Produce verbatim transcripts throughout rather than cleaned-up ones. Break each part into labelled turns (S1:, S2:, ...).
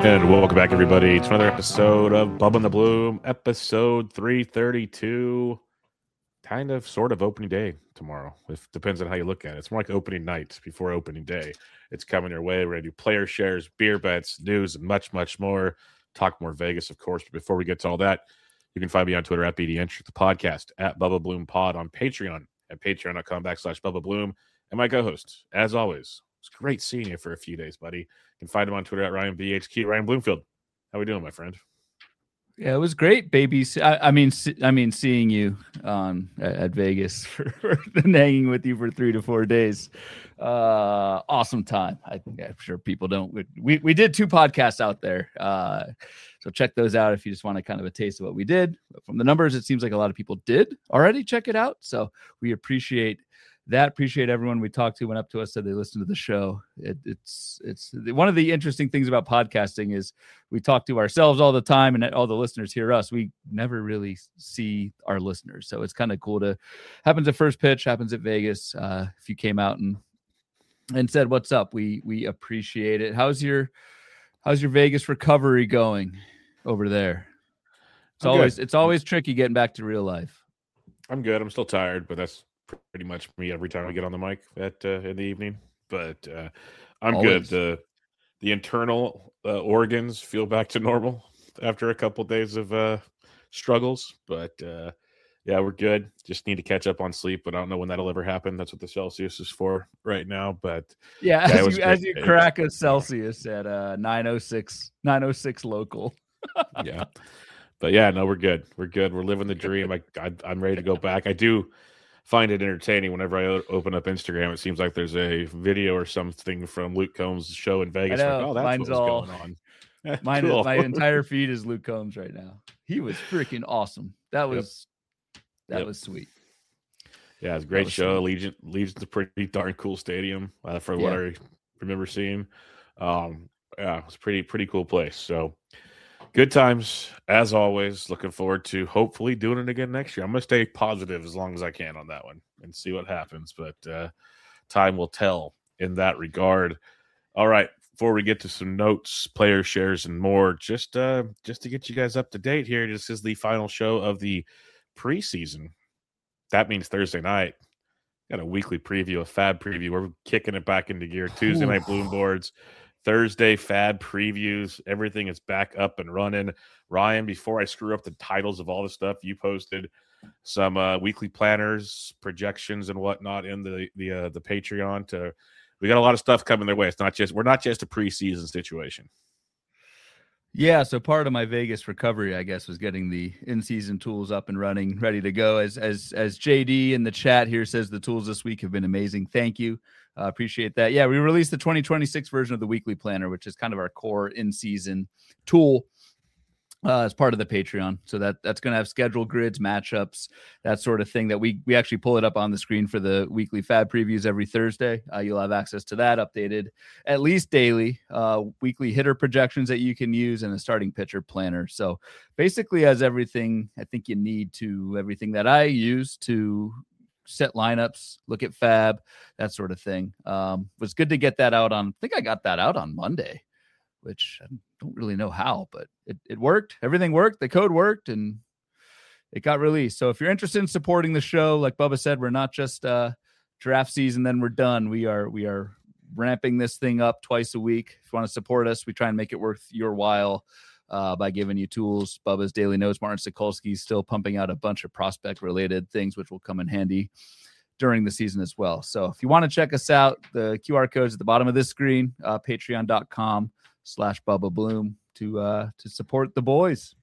S1: And welcome back, everybody, to another episode of Bubba and the Bloom, episode three thirty-two. Kind of, sort of opening day tomorrow. It depends on how you look at it. It's more like opening night before opening day. It's coming your way. We're going to do player shares, beer bets, news, and much, much more. Talk more Vegas, of course. But before we get to all that, you can find me on Twitter at B D N, the podcast, at Bubba Bloom Pod, on Patreon, at patreon.com backslash Bubba Bloom. And my co-host, as always, it's great seeing you for a few days, buddy. You can find him on Twitter at Ryan B H Q. Ryan Bloomfield, how we doing, my friend?
S2: Yeah, it was great, baby. I, I mean, I mean, seeing you on at, at Vegas for, for and hanging with you for three to four days. Uh, awesome time. I think I'm sure people don't. We we did two podcasts out there, uh, so check those out if you just want to kind of a taste of what we did. But from the numbers, it seems like a lot of people did already check it out. So we appreciate that. Appreciate everyone we talked to went up to us, said they listened to the show. It, it's it's one of the interesting things about podcasting is we talk to ourselves all the time, and all the listeners hear us. We never really see our listeners, so it's kind of cool to happens at First Pitch, happens at Vegas. Uh, if you came out and and said what's up, we we appreciate it. How's your how's your Vegas recovery going over there? It's I'm always good. It's always tricky getting back to real life.
S1: I'm good. I'm still tired, but that's pretty much me every time I get on the mic at uh, in the evening, but uh, I'm Always. good. The the internal uh, organs feel back to normal after a couple days of uh, struggles, but uh, yeah, we're good. Just need to catch up on sleep, but I don't know when that'll ever happen. That's what the Celsius is for right now. But
S2: yeah, yeah as, you, as you crack a Celsius at uh, nine oh six local.
S1: Yeah, but yeah, no, we're good. We're good. We're living the dream. I, I I'm ready to go back. I do find it entertaining whenever I open up Instagram. It seems like there's a video or something from Luke Combs' show in Vegas.
S2: I know.
S1: Like, oh, that's
S2: Mine's
S1: what was
S2: all,
S1: going on.
S2: Mine,
S1: Cool.
S2: My entire feed is Luke Combs right now. He was freaking awesome. That was yep. that yep. was sweet.
S1: Yeah, it's a great show. Sweet. Legion Legion's a pretty darn cool stadium uh, for what yeah. I remember seeing. Um, yeah, it's a pretty pretty cool place. So good times, as always. Looking forward to hopefully doing it again next year. I'm going to stay positive as long as I can on that one and see what happens. But uh, time will tell in that regard. All right, before we get to some notes, player shares, and more, just uh, just to get you guys up to date here, this is the final show of the preseason. That means Thursday night. Got a weekly preview, a Fab preview. We're kicking it back into gear. Tuesday night Bloom boards. Thursday Fab previews. Everything is back up and running. Ryan, before I screw up the titles of all the stuff, you posted some uh, weekly planners, projections, and whatnot in the the uh, the Patreon. To we got a lot of stuff coming their way. It's not just we're not just a preseason situation.
S2: Yeah, so part of my Vegas recovery, I guess, was getting the in-season tools up and running, ready to go. As as as J D in the chat here says, the tools this week have been amazing. Thank you. Uh, appreciate that. Yeah, we released the twenty twenty-six version of the weekly planner, which is kind of our core in-season tool uh, as part of the Patreon. So that that's going to have schedule grids, matchups, that sort of thing that we we actually pull it up on the screen for the weekly Fab previews every Thursday. Uh, you'll have access to that updated at least daily, uh, weekly hitter projections that you can use, and a starting pitcher planner. So basically has everything I think you need to, everything that I use to set lineups, look at Fab, that sort of thing. Um, it was good to get that out on, I think I got that out on Monday, which I don't really know how, but it, it worked. Everything worked. The code worked and it got released. So if you're interested in supporting the show, like Bubba said, we're not just uh draft season, then we're done. We are, we are ramping this thing up twice a week. If you want to support us, we try and make it worth your while. Uh, by giving you tools. Bubba's Daily Notes, Martin Sokolsky's still pumping out a bunch of prospect-related things, which will come in handy during the season as well. So if you want to check us out, the Q R code's at the bottom of this screen, uh, patreon.com slash Bubba Bloom to uh, to support the boys.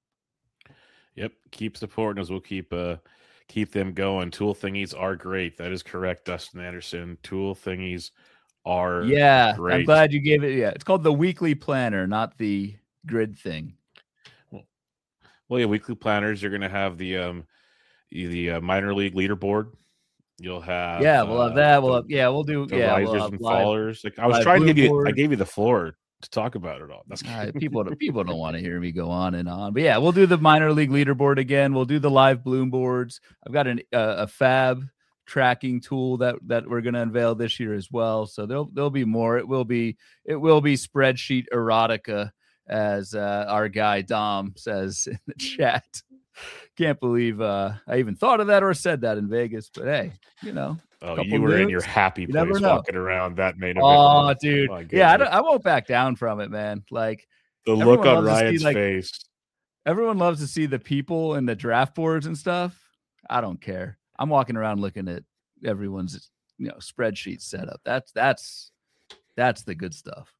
S1: Yep, keep supporting us. We'll keep uh, keep them going. Tool thingies are great. That is correct, Dustin Anderson. Tool thingies are
S2: yeah,
S1: great.
S2: I'm glad you gave it. Yeah, it's called the weekly planner, not the grid thing.
S1: Well, well yeah, weekly planners. You're going to have the um the uh, minor league leaderboard. You'll have
S2: yeah, we'll have that.
S1: Uh,
S2: We'll
S1: the,
S2: have, yeah, we'll do
S1: the
S2: yeah,
S1: risers
S2: we'll
S1: and
S2: live,
S1: fallers. Like I was trying to give you, board. I gave you the floor to talk about it all. That's
S2: uh, people. People don't want to hear me go on and on, but yeah, we'll do the minor league leaderboard again. We'll do the live Bloom boards. I've got an uh, a Fab tracking tool that that we're going to unveil this year as well. So there'll there'll be more. It will be it will be spreadsheet erotica as uh, our guy Dom says in the chat. Can't believe uh, I even thought of that or said that in Vegas, but hey, you know.
S1: Oh, you were moves, in your happy place walking around that main event.
S2: Oh, dude. Yeah, I, don't, I won't back down from it, man. Like,
S1: the look on Ryan's see, like, face.
S2: Everyone loves to see the people and the draft boards and stuff. I don't care. I'm walking around looking at everyone's, you know, spreadsheet setup. That's that's that's the good stuff.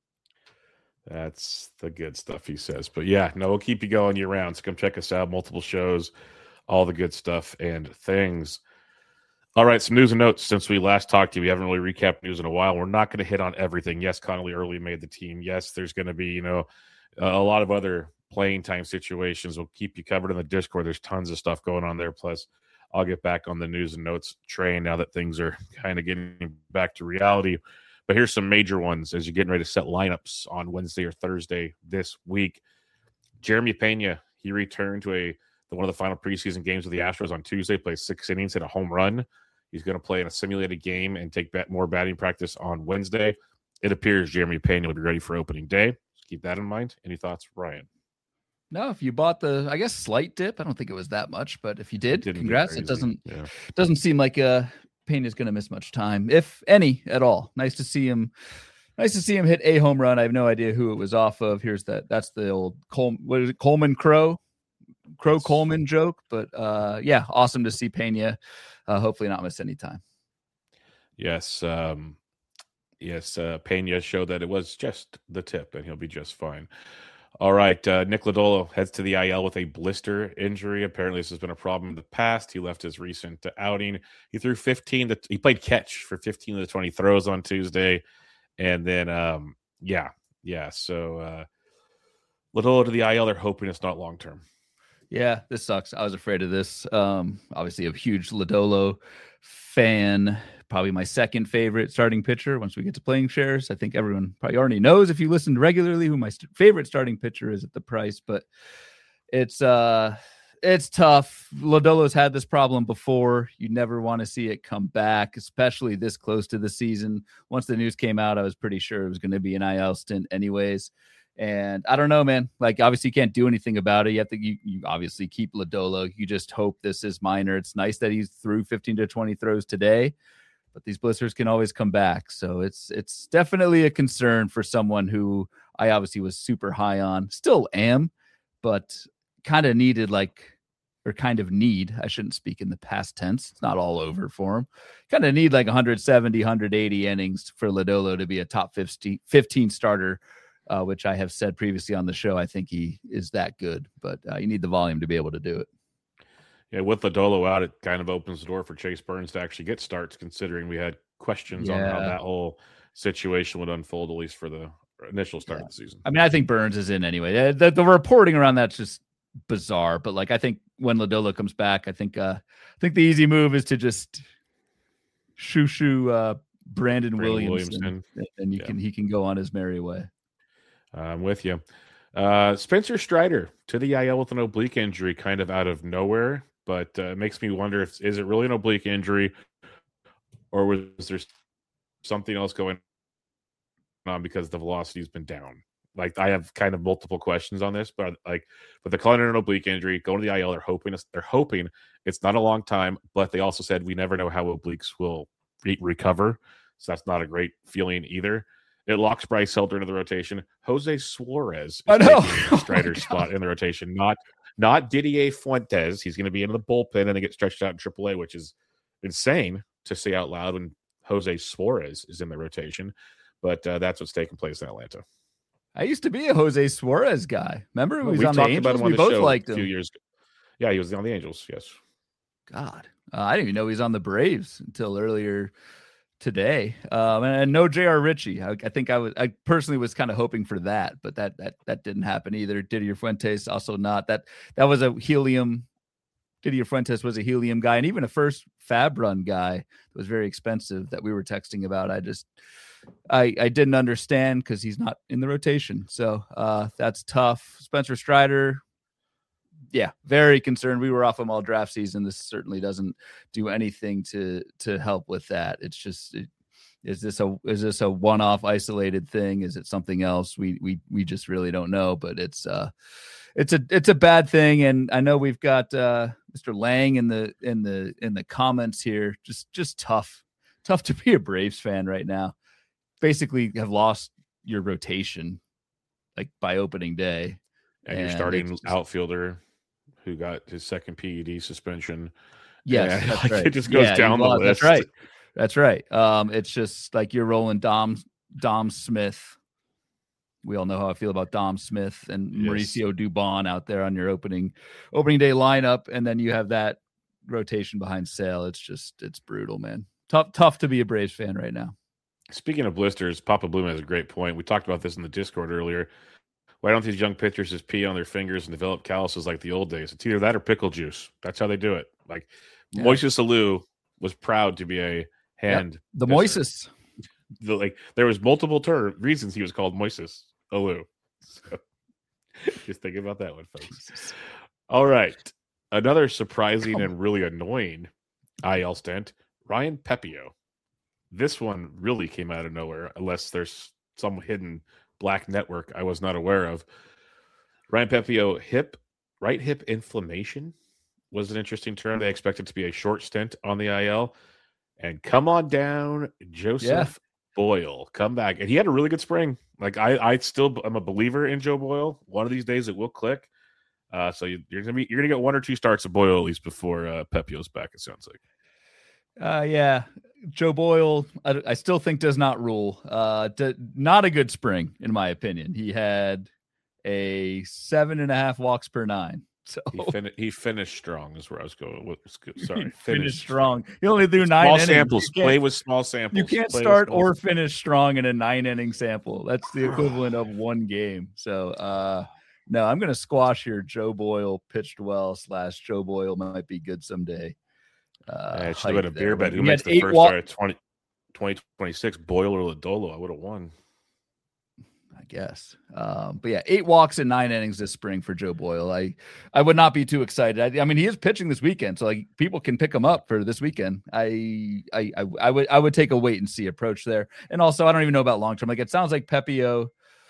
S1: That's the good stuff, he says. But yeah, no, we'll keep you going year round. So come check us out. Multiple shows, all the good stuff and things. All right, some news and notes. Since we last talked to you, we haven't really recapped news in a while. We're not going to hit on everything. Yes, Connolly early made the team. Yes, there's going to be, you know, a lot of other playing time situations. We'll keep you covered in the Discord. There's tons of stuff going on there. Plus, I'll get back on the news and notes train now that things are kind of getting back to reality. But here's some major ones as you're getting ready to set lineups on Wednesday or Thursday this week. Jeremy Pena, he returned to a one of the final preseason games of the Astros on Tuesday, played six innings, hit a home run. He's going to play in a simulated game and take bat, more batting practice on Wednesday. It appears Jeremy Pena will be ready for opening day. So keep that in mind. Any thoughts, Ryan?
S2: No, if you bought the, I guess, slight dip, I don't think it was that much, but if you did, congrats. It doesn't yeah. doesn't seem like uh, Pena's going to miss much time, if any at all. Nice to see him. Nice to see him hit a home run. I have no idea who it was off of. Here's that. That's the old Col- what is it? Coleman Crow. Crow Coleman joke, but uh, yeah, awesome to see Pena. Uh, hopefully not miss any time.
S1: Yes, um, yes, uh, Pena showed that it was just the tip, and he'll be just fine. All right, uh, Nick Lodolo heads to the I L with a blister injury. Apparently, this has been a problem in the past. He left his recent outing. He threw fifteen. To, he played catch for fifteen of the twenty throws on Tuesday, and then um, yeah, yeah. So uh, Lodolo to the I L. They're hoping it's not long term.
S2: Yeah, this sucks. I was afraid of this. Um, obviously, a huge Lodolo fan. Probably my second favorite starting pitcher once we get to playing shares. I think everyone probably already knows if you listened regularly who my st- favorite starting pitcher is at the price, but it's uh, it's tough. Lodolo's had this problem before. You never want to see it come back, especially this close to the season. Once the news came out, I was pretty sure it was going to be an I L stint anyways. And I don't know, man, like obviously you can't do anything about it. You have to, you, you obviously keep Lodolo. You just hope this is minor. It's nice that he's threw fifteen to twenty throws today, but these blisters can always come back. So it's, it's definitely a concern for someone who I obviously was super high on, still am, but kind of needed like, or kind of need, I shouldn't speak in the past tense. It's not all over for him. Kind of need like one seventy, one eighty innings for Lodolo to be a top fifteen, fifteen starter. Uh, which I have said previously on the show, I think he is that good, but uh, you need the volume to be able to do it.
S1: Yeah, with Lodolo out, it kind of opens the door for Chase Burns to actually get starts, considering we had questions yeah. on how that whole situation would unfold, at least for the initial start yeah. of the season.
S2: I mean, I think Burns is in anyway. The, the reporting around that's just bizarre, but like I think when Lodolo comes back, I think uh, I think the easy move is to just shoo shoo uh, Brandon, Brandon Williamson, Williamson, and, and you yeah. can he can go on his merry way.
S1: I'm with you. Uh, Spencer Strider to the I L with an oblique injury, kind of out of nowhere, but uh, it makes me wonder if is it really an oblique injury, or was there something else going on because the velocity's been down? Like I have kind of multiple questions on this, but like, but they're calling it an oblique injury. Going to the I L, they're hoping it's, they're hoping it's not a long time, but they also said we never know how obliques will re- recover, so that's not a great feeling either. It locks Bryce Elder into the rotation. Jose Suarez is
S2: I know.
S1: Strider's oh spot in the rotation, not not Didier Fuentes. He's going to be in the bullpen and then get stretched out in triple A, which is insane to say out loud when Jose Suarez is in the rotation. But uh, that's what's taking place in Atlanta.
S2: I used to be a Jose Suarez guy. Remember when he was on the Angels? We both liked him.
S1: A few years ago. Yeah, he was on the Angels, yes.
S2: God. Uh, I didn't even know he was on the Braves until earlier today. Um, and, and no J R Ritchie. I, I think I was, I personally was kind of hoping for that, but that, that, that didn't happen either. Didier Fuentes also not. That, that was a helium. Didier Fuentes was a helium guy, and even a first Fab Run guy that was very expensive that we were texting about. I just, I, I didn't understand because he's not in the rotation. So uh, that's tough. Spencer Strider, yeah, very concerned. We were off him all draft season. This certainly doesn't do anything to to help with that. It's just it, Is this a is this a one-off isolated thing? Is it something else? We we we just really don't know. But it's uh, it's a it's a bad thing. And I know we've got uh, Mister Lang in the in the in the comments here. Just just tough, tough to be a Braves fan right now. Basically, have lost your rotation like by opening day,
S1: and, and you're starting just, outfielder who got his second P E D suspension.
S2: Yes, that's
S1: like
S2: right.
S1: It just goes
S2: yeah,
S1: down the
S2: lost,
S1: list.
S2: That's right. That's right. Um, it's just like you're rolling Dom Dom Smith. We all know how I feel about Dom Smith and yes. Mauricio Dubon out there on your opening opening day lineup, and then you have that rotation behind Sale. It's just it's brutal, man. Tough tough to be a Braves fan right now.
S1: Speaking of blisters, Papa Bloom has a great point. We talked about this in the Discord earlier. Why don't these young pitchers just pee on their fingers and develop calluses like the old days? It's either that or pickle juice. That's how they do it. Like yeah. Moises Alou was proud to be a hand.
S2: Yep. The Moises.
S1: The, like there was multiple ter- reasons he was called Moises Alou. So just think about that one, folks. All right. Another surprising Come. and really annoying I L stint, Ryan Pepiot. This one really came out of nowhere, unless there's some hidden black network I was not aware of. Ryan Pepiot hip, right hip inflammation was an interesting term. They expect it to be a short stint on the I L. And come on down, Joseph yeah. Boyle. Come back. And he had a really good spring. Like, I, I still am a believer in Joe Boyle. One of these days it will click. Uh, so you, you're gonna be you're gonna get one or two starts of Boyle at least before uh, Pepiot's back, it sounds like.
S2: Uh, yeah. Joe Boyle, I, I still think does not rule. Uh, d- not a good spring, in my opinion. He had a seven and a half walks per nine. So
S1: he, fin- he finished strong is where I was going. What was good? Sorry,
S2: finished, finished strong. He only threw nine
S1: small
S2: innings.
S1: samples. Play with small samples.
S2: You can't
S1: Play
S2: start or finish strong in a nine inning sample. That's the equivalent of one game. So uh, no, I'm going to squash your Joe Boyle pitched well slash Joe Boyle might be good someday.
S1: Uh, yeah, I should have been a beer bet. Who makes the first walk- start at twenty, twenty twenty-six? Boyle or Lodolo? I would have won.
S2: I guess. Um, but yeah, eight walks in nine innings this spring for Joe Boyle. I, I would not be too excited. I, I mean, he is pitching this weekend, so like people can pick him up for this weekend. I, I, I, I would, I would take a wait and see approach there. And also, I don't even know about long term. Like it sounds like Pepiot.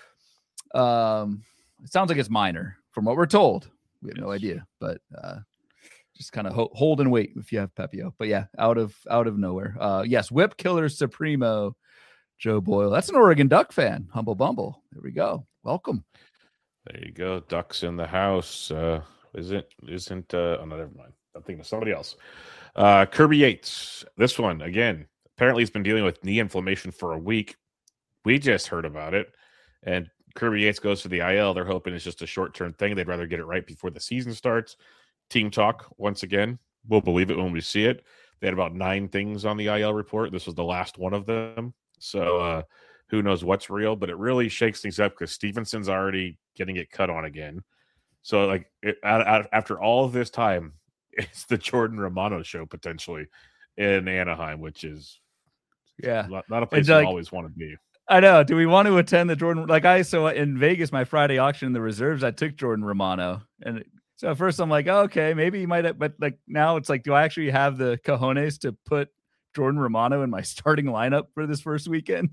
S2: Um, it sounds like it's minor from what we're told. We have no idea, but uh, just kind of ho- hold and wait if you have Pepiot. But yeah, out of out of nowhere. Uh, yes, Whip Killer Supremo. Joe Boyle. That's an Oregon Duck fan. Humble Bumble. There we go. Welcome.
S1: There you go. Ducks in the house. Uh, isn't, isn't, uh, oh, no, never mind. I'm thinking of somebody else. Uh, Kirby Yates. This one, again, apparently he's been dealing with knee inflammation for a week. We just heard about it. And Kirby Yates goes to the I L. They're hoping it's just a short-term thing. They'd rather get it right before the season starts. Team talk, once again. We'll believe it when we see it. They had about nine things on the I L report. This was the last one of them. So uh, who knows what's real, but it really shakes things up because Stevenson's already getting it cut on again. So like it, after all of this time, it's the Jordan Romano show potentially in Anaheim, which is
S2: yeah,
S1: not, not a place you like, always want to be.
S2: I know. Do we want to attend the Jordan? Like I, so in Vegas, my Friday auction in the reserves, I took Jordan Romano. And so at first I'm like, oh, okay, maybe you might have, but like now it's like, do I actually have the cojones to put Jordan Romano in my starting lineup for this first weekend?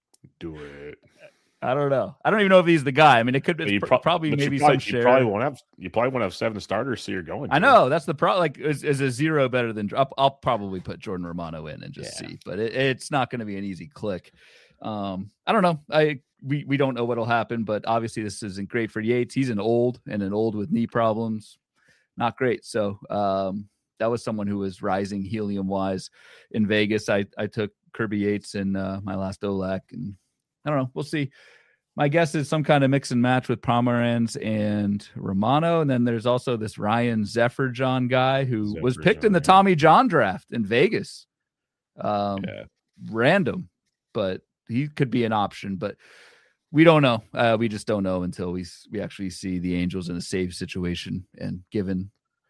S1: Do it.
S2: I don't know. I don't even know if he's the guy. I mean, it could be pro- probably maybe
S1: probably,
S2: some share.
S1: You probably won't have. You probably won't have seven starters, so you're going.
S2: I know that's the problem. Like, is, is a zero better than? I'll, I'll probably put Jordan Romano in and just yeah. see, but it, it's not going to be an easy click. Um, I don't know. I we we don't know what'll happen, but obviously this isn't great for Yates. He's an old and an old with knee problems. Not great. So um, that was someone who was rising helium wise in Vegas. I I took Kirby Yates in uh, my last O L A C, and I don't know. We'll see. My guess is some kind of mix and match with Pomeranz and Romano. And then there's also this Ryan Zephyr John guy who Zephyr was picked John, in the Tommy John draft in Vegas. Um, yeah. Random, but he could be an option, but we don't know. Uh, we just don't know until we, we actually see the Angels in a save situation. And given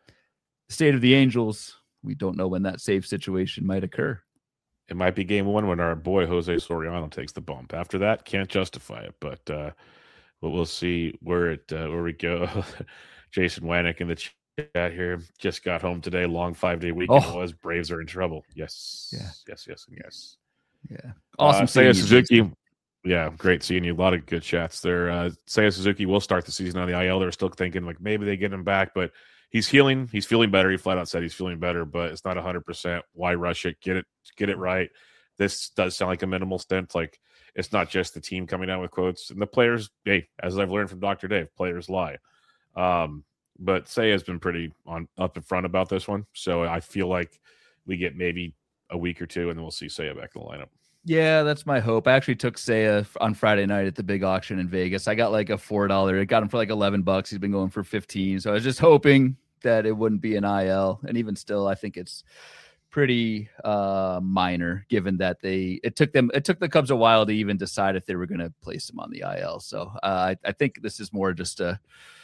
S2: the state of the Angels, we don't know when that save situation might occur.
S1: It might be game one when our boy Jose Soriano takes the bump. After that, can't justify it, but uh, but we'll see where it uh, where we go. Jason Wanick in the chat here just got home today. Long five day weekend oh. was. Braves are in trouble. Yes,
S2: yeah,
S1: yes, yes, and yes.
S2: Yeah. Awesome.
S1: Uh, Seiya Suzuki. Yeah, great seeing you. A lot of good chats there. Uh, Seiya Suzuki will start the season on the I L. They're still thinking like maybe they get him back, but he's healing. He's feeling better. He flat out said he's feeling better, but it's not one hundred percent. Why rush it? Get it get it right. This does sound like a minimal stint. Like, it's not just the team coming out with quotes. And the players, hey, as I've learned from Doctor Dave, players lie. Um, but Seiya has been pretty on up in front about this one. So I feel like we get maybe a week or two, and then we'll see Seiya back in the lineup.
S2: Yeah, that's my hope. I actually took Seiya on Friday night at the big auction in Vegas. I got like a four dollars. It got him for like eleven bucks. He's been going for fifteen. So I was just hoping that it wouldn't be an I L. And even still, I think it's pretty uh, minor, given that they it took them it took the Cubs a while to even decide if they were going to place him on the I L. So uh, I, I think this is more just a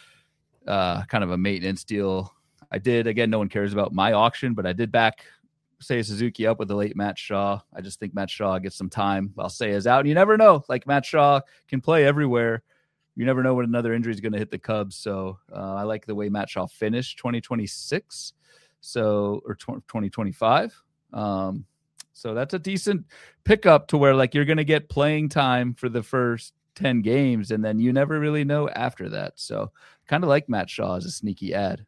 S2: uh, kind of a maintenance deal. I did again. No one cares about my auction, but I did back Seiya Suzuki up with the late Matt Shaw. I just think Matt Shaw gets some time while Seiya's out. And you never know. Like, Matt Shaw can play everywhere. You never know when another injury is going to hit the Cubs. So uh, I like the way Matt Shaw finished twenty twenty-six. So, or twenty twenty-five. Um, so that's a decent pickup to where like you're going to get playing time for the first ten games. And then you never really know after that. So kind of like Matt Shaw as a sneaky ad.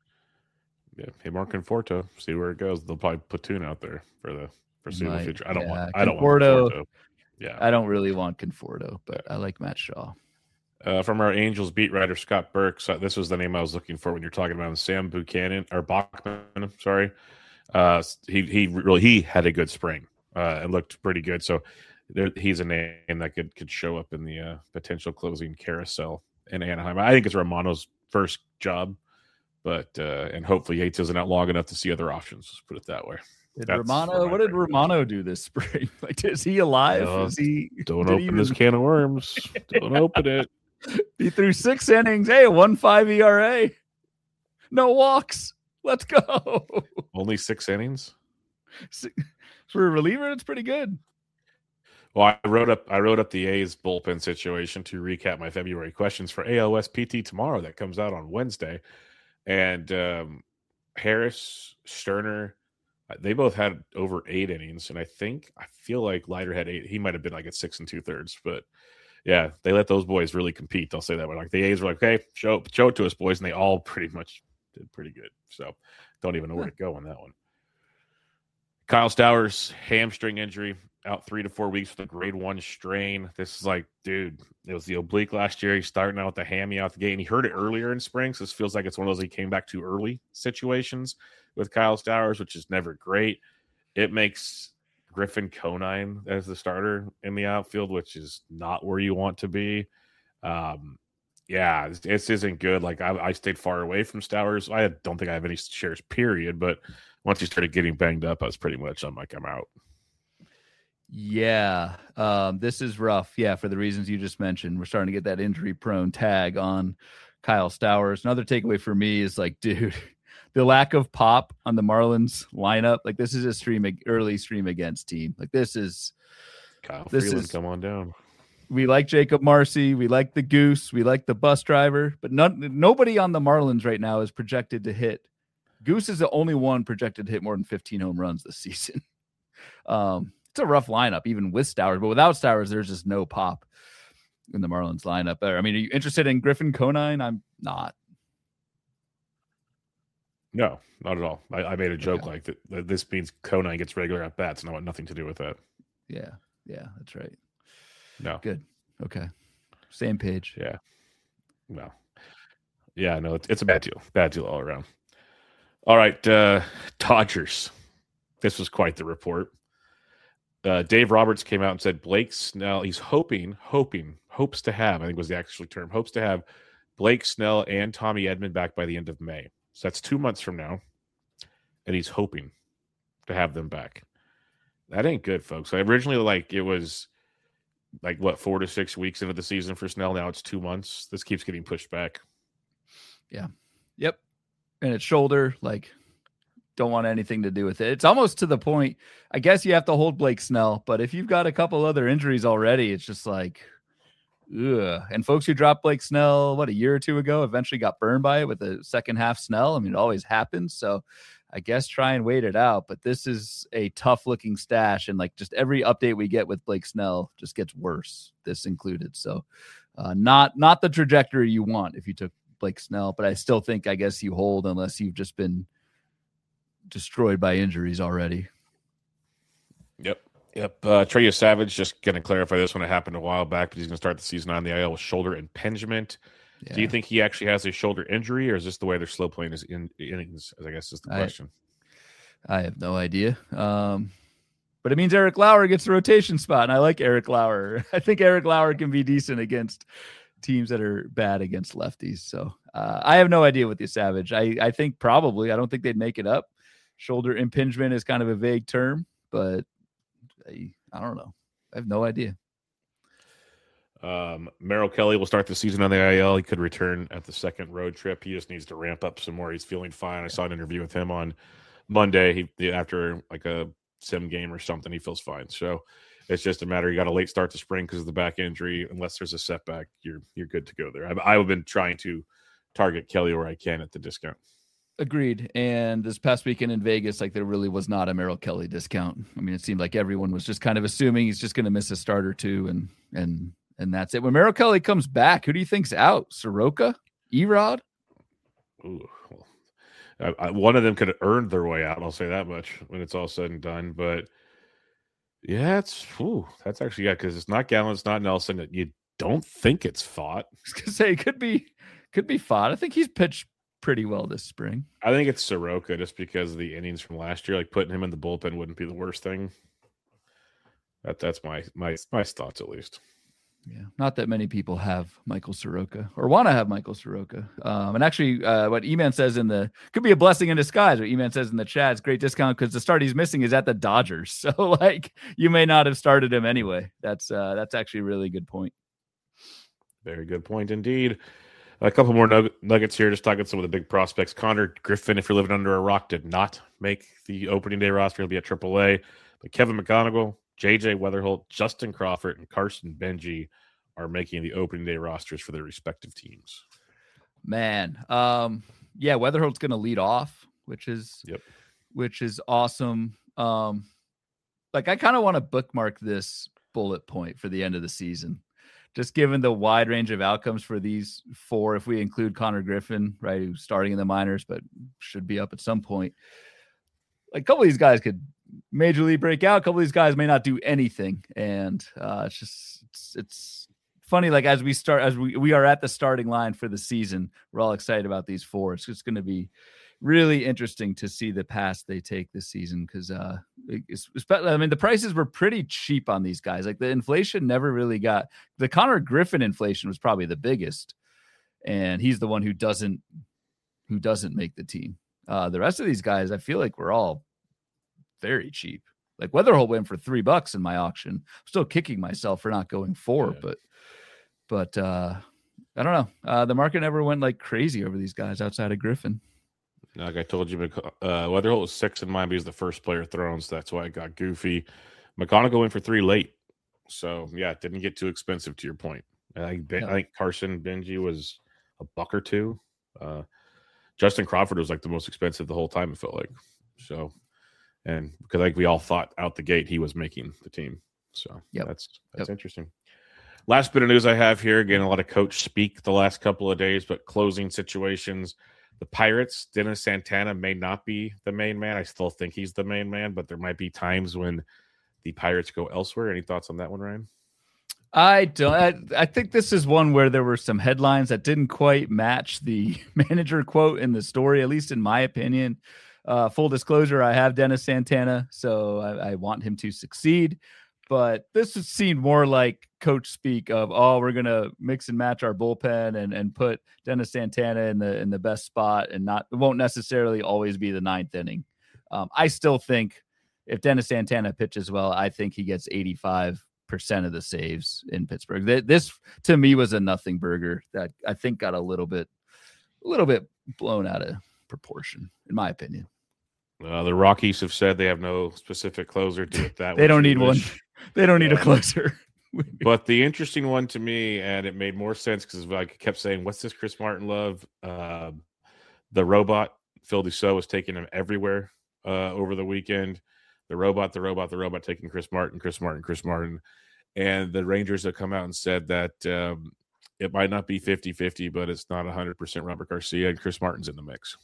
S1: Yeah, hey, Mark Conforto, see where it goes. They'll probably platoon out there for the foreseeable
S2: Might,
S1: future. I don't
S2: yeah.
S1: want. I don't
S2: Conforto,
S1: want Conforto. Yeah,
S2: I don't really want Conforto, but I like Matt Shaw.
S1: Uh, from our Angels beat writer Scott Burke, so this was the name I was looking for when you're talking about him. Sam Buchanan or Bachman. Sorry, uh, he he really he had a good spring. Uh, it looked pretty good. So there, he's a name that could could show up in the uh, potential closing carousel in Anaheim. I think it's Romano's first job. But uh, and hopefully Yates isn't out long enough to see other options. Let's put it that way.
S2: Did Romano? What did Romano do this spring? Like, is he alive?
S1: Uh,
S2: is he?
S1: Don't open even... this can of worms. Don't open it.
S2: He threw six innings. Hey, one five E R A. No walks. Let's go.
S1: Only six innings
S2: for a reliever. It's pretty good.
S1: Well, I wrote up I wrote up the A's bullpen situation to recap my February questions for A L S P T tomorrow. That comes out on Wednesday. And um, Harris, Sterner, they both had over eight innings. And I think, I feel like Leiter had eight. He might have been like at six and two thirds. But yeah, they let those boys really compete. I'll say that way. Like the A's were like, okay, show, show it to us, boys. And they all pretty much did pretty good. So don't even know where to go on that one. Kyle Stowers, hamstring injury, out three to four weeks with a grade one strain. This is like, dude, it was the oblique last year. He's starting out with the hammy out the gate, and he heard it earlier in spring. So this feels like it's one of those he came back too early situations with Kyle Stowers, which is never great. It makes Griffin Conine as the starter in the outfield, which is not where you want to be. Um, yeah, this, this isn't good. Like I, I stayed far away from Stowers. I don't think I have any shares, period. But once he started getting banged up, I was pretty much, I'm like, I'm out.
S2: Yeah, um, this is rough. Yeah, for the reasons you just mentioned, we're starting to get that injury-prone tag on Kyle Stowers. Another takeaway for me is like, dude, the lack of pop on the Marlins lineup. Like, this is a stream early stream against team. Like, this is
S1: Kyle
S2: this
S1: Freeland,
S2: is,
S1: come on down.
S2: We like Jacob Marcy, we like the Goose, we like the bus driver, but not, nobody on the Marlins right now is projected to hit. Goose is the only one projected to hit more than fifteen home runs this season. Um, It's a rough lineup, even with Stowers. But without Stowers, there's just no pop in the Marlins lineup. I mean, are you interested in Griffin Conine? I'm not.
S1: No, not at all. I, I made a joke
S2: okay.
S1: like that, that. This means Conine gets regular at bats, and I want nothing to do with that.
S2: Yeah, yeah, that's right.
S1: No,
S2: good. Okay, same page.
S1: Yeah, no, yeah, no. It's, it's a bad deal. Bad deal all around. All right, uh, Dodgers. This was quite the report. Uh, Dave Roberts came out and said Blake Snell, he's hoping, hoping, hopes to have, I think was the actual term, hopes to have Blake Snell and Tommy Edman back by the end of May. So that's two months from now. And he's hoping to have them back. That ain't good, folks. I originally, like, it was like, what, four to six weeks into the season for Snell. Now it's two months. This keeps getting pushed back.
S2: Yeah. Yep. And it's shoulder, like, don't want anything to do with it. It's almost to the point, I guess you have to hold Blake Snell, but if you've got a couple other injuries already, it's just like, ugh. And folks who dropped Blake Snell, what, a year or two ago, eventually got burned by it with the second half Snell. I mean, it always happens. So I guess try and wait it out. But this is a tough looking stash. And like just every update we get with Blake Snell just gets worse, this included. So uh, not, not the trajectory you want if you took Blake Snell, but I still think, I guess you hold unless you've just been destroyed by injuries already.
S1: Yep. Yep. Uh, Trey Savage, just going to clarify this one. It happened a while back, but he's going to start the season on the I L with shoulder impingement. Yeah. Do you think he actually has a shoulder injury, or is this the way they're slow playing his in- innings? I guess is the question.
S2: I, I have no idea. Um, but it means Eric Lauer gets the rotation spot, and I like Eric Lauer. I think Eric Lauer can be decent against teams that are bad against lefties. So uh, I have no idea with the Savage. I, I think probably, I don't think they'd make it up. Shoulder impingement is kind of a vague term, but I, I don't know. I have no idea.
S1: Um, Merrill Kelly will start the season on the I L. He could return at the second road trip. He just needs to ramp up some more. He's feeling fine. I saw an interview with him on Monday. He after like a sim game or something, he feels fine. So it's just a matter. You got a late start to spring because of the back injury. Unless there's a setback, you're you're good to go there. I've, I've been trying to target Kelly where I can at the discount.
S2: Agreed. And this past weekend in Vegas, like there really was not a Merrill Kelly discount. I mean, it seemed like everyone was just kind of assuming he's just going to miss a start or two, and and and that's it. When Merrill Kelly comes back, who do you think's out? Soroka, Erod?
S1: Ooh, well, I, I, one of them could have earned their way out. I'll say that much when it's all said and done. But yeah, it's ooh, that's actually yeah, because it's not Gallen, it's not Nelson. You don't think it's Fott.
S2: I was gonna say it could be could be Fott. I think he's pitched pretty well this spring.
S1: I think it's Soroka just because of the innings from last year. Like putting him in the bullpen wouldn't be the worst thing. That that's my my my thoughts at least.
S2: Yeah, not that many people have Michael Soroka or want to have Michael Soroka. Um, and actually, uh, what E-Man says in the could be a blessing in disguise. What E-Man says in the chat is great discount because the start he's missing is at the Dodgers. So, like, you may not have started him anyway. That's uh, that's actually a really good point.
S1: Very good point indeed. A couple more nug- nuggets here. Just talking some of the big prospects. Connor Griffin, if you're living under a rock, did not make the opening day roster. He'll be at triple A. But Kevin McGonigal, J J Weatherholt, Justin Crawford, and Carson Benji are making the opening day rosters for their respective teams.
S2: Man, um, yeah, Weatherholt's going to lead off, which is
S1: yep.
S2: which is awesome. Um, like I kind of want to bookmark this bullet point for the end of the season, just given the wide range of outcomes for these four. If we include Connor Griffin, right, who's starting in the minors but should be up at some point, like a couple of these guys could major league break out. A couple of these guys may not do anything. And uh, it's just, it's, it's funny. Like as we start, as we, we are at the starting line for the season, we're all excited about these four. It's just going to be really interesting to see the path they take this season. Cause uh, it's, I mean, the prices were pretty cheap on these guys. Like the inflation never really got the Connor Griffin inflation was probably the biggest. And he's the one who doesn't, who doesn't make the team. Uh, the rest of these guys, I feel like we're all very cheap. Like Weatherholt went for three bucks in my auction. I'm still kicking myself for not going four, yeah. but, but uh, I don't know. Uh, the market never went like crazy over these guys outside of Griffin.
S1: Like I told you, uh, Weatherholt was six in mine, but he's the first player thrown, so that's why I got goofy. McConaughey went for three late, so yeah, it didn't get too expensive. To your point, I think, ben, I think Carson Benji was a buck or two. Uh, Justin Crawford was like the most expensive the whole time. It felt like so. And because like we all thought out the gate he was making the team. So
S2: yep.
S1: that's that's
S2: yep.
S1: interesting. Last bit of news I have here, again, a lot of coach speak the last couple of days, but closing situations. The Pirates, Dennis Santana may not be the main man. I still think he's the main man, but there might be times when the Pirates go elsewhere. Any thoughts on that one, Ryan?
S2: I don't. I, I think this is one where there were some headlines that didn't quite match the manager quote in the story, at least in my opinion. Uh, full disclosure, I have Dennis Santana, so I, I want him to succeed. But this seemed more like coach speak of, oh, we're gonna mix and match our bullpen and and put Dennis Santana in the in the best spot, and not it won't necessarily always be the ninth inning. Um, I still think if Dennis Santana pitches well, I think he gets eighty-five percent of the saves in Pittsburgh. This to me was a nothing burger that I think got a little bit, a little bit blown out of proportion, in my opinion.
S1: Uh, the Rockies have said they have no specific closer to it. That
S2: they don't need one. They don't need uh, a closer.
S1: But the interesting one to me, and it made more sense because I kept saying, "What's this Chris Martin love?" Uh, the robot Phil Dussault was taking him everywhere uh, over the weekend. The robot, the robot, the robot taking Chris Martin, Chris Martin, Chris Martin. And the Rangers have come out and said that um, it might not be fifty-fifty, but it's not one hundred percent Robert Garcia, and Chris Martin's in the mix.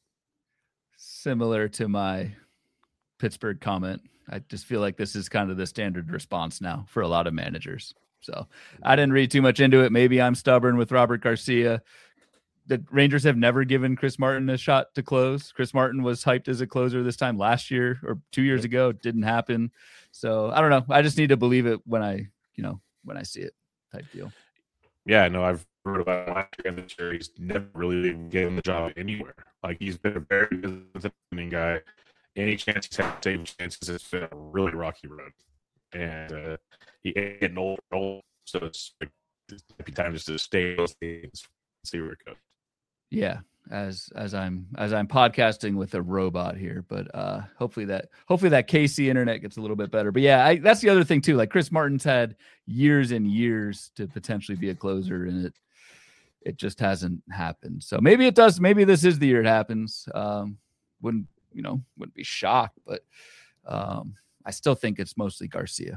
S2: Similar to my Pittsburgh comment. I just feel like this is kind of the standard response now for a lot of managers. So I didn't read too much into it. Maybe I'm stubborn with Robert Garcia. The Rangers have never given Chris Martin a shot to close. Chris Martin was hyped as a closer this time last year or two years ago. It didn't happen. So I don't know. I just need to believe it when I, you know, when I see it type deal.
S1: Yeah, no, I've heard about him last year and this year. He's never really given the job anywhere. Like, he's been a very good guy. Any chance he's had to take chances, it's been a really rocky road. And uh, he ain't getting old, old, so it's like it's time just to stay those things, see where it goes.
S2: Yeah, as as I'm as I'm podcasting with a robot here, but uh, hopefully that hopefully that K C internet gets a little bit better. But yeah, I, that's the other thing too. Like, Chris Martin's had years and years to potentially be a closer, and it it just hasn't happened. So maybe it does. Maybe this is the year it happens. Um, wouldn't you know? Wouldn't be shocked, but um, I still think it's mostly Garcia.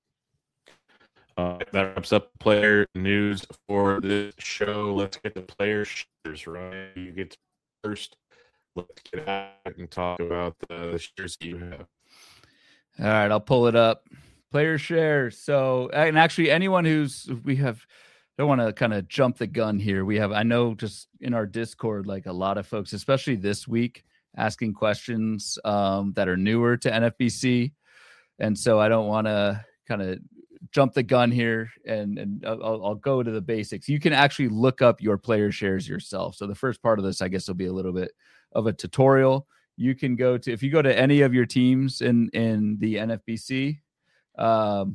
S1: Uh, that wraps up player news for this show. Let's get the player shares, right? You get first. Let's get out and talk about the, the shares that you have.
S2: All right, I'll pull it up. Player shares. So, and actually, anyone who's we have, don't want to kind of jump the gun here. We have, I know, just in our Discord, like a lot of folks, especially this week, asking questions um, that are newer to N F B C, and so I don't want to kind of jump the gun here, and and I'll, I'll go to the basics. You can actually look up your player shares yourself. So the first part of this, I guess, will be a little bit of a tutorial. You can go to, if you go to any of your teams in, in the N F B C, um,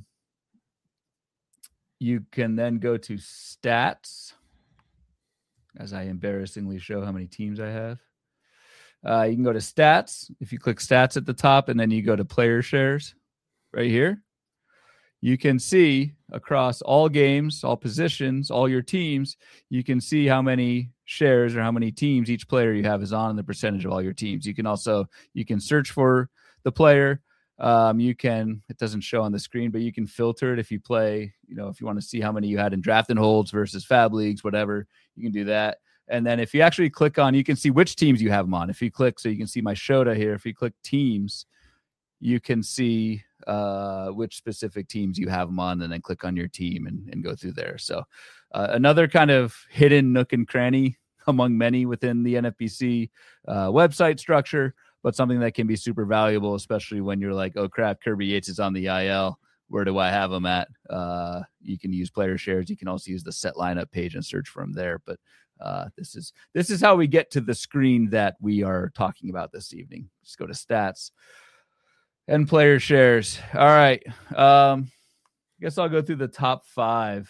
S2: you can then go to stats, as I embarrassingly show how many teams I have. Uh, you can go to stats. If you click stats at the top, and then you go to player shares right here, you can see across all games, all positions, all your teams, you can see how many shares or how many teams each player you have is on, and the percentage of all your teams. You can also, you can search for the player. Um, you can, it doesn't show on the screen, but you can filter it if you play, you know, if you want to see how many you had in draft and holds versus fab leagues, whatever, you can do that. And then if you actually click on, you can see which teams you have them on. If you click, so you can see my Shota here. If you click teams, you can see uh, which specific teams you have them on, and then click on your team and, and go through there. So uh, another kind of hidden nook and cranny among many within the N F B C uh, website structure, but something that can be super valuable, especially when you're like, oh crap, Kirby Yates is on the I L. Where do I have him at? Uh, you can use player shares. You can also use the set lineup page and search for him there. But uh, this is this is how we get to the screen that we are talking about this evening. Just go to stats and player shares. All right. Um, I guess I'll go through the top five.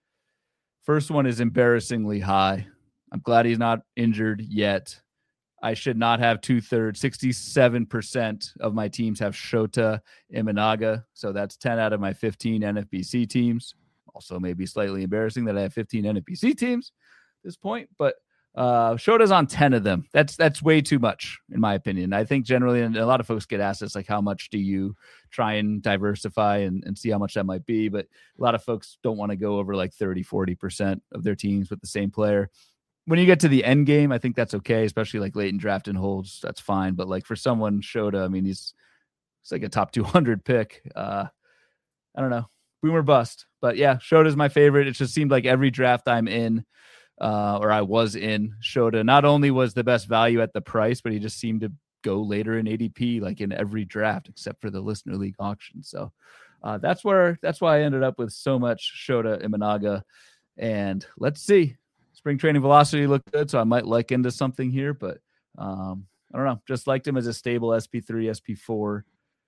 S2: First one is embarrassingly high. I'm glad he's not injured yet. I should not have two-thirds. sixty-seven percent of my teams have Shota Imanaga, so that's ten out of my fifteen N F B C teams. Also maybe slightly embarrassing that I have fifteen N F B C teams at this point, but uh, Shota's on ten of them. That's that's way too much, in my opinion. I think generally, and a lot of folks get asked this, like, how much do you try and diversify and, and see how much that might be? But a lot of folks don't want to go over like thirty, forty percent of their teams with the same player. When you get to the end game, I think that's okay, especially like late in draft and holds. That's fine. But like for someone, Shota, I mean, he's it's like a top two hundred pick. Uh, I don't know, boom or bust. But yeah, Shota's my favorite. It just seemed like every draft I'm in, uh, or I was in, Shota not only was the best value at the price, but he just seemed to go later in A D P, like in every draft except for the Listener League auction. So uh, that's where that's why I ended up with so much Shota Imanaga. And let's see. Spring training velocity looked good, so I might like into something here, but um, I don't know. Just liked him as a stable S P three, S P four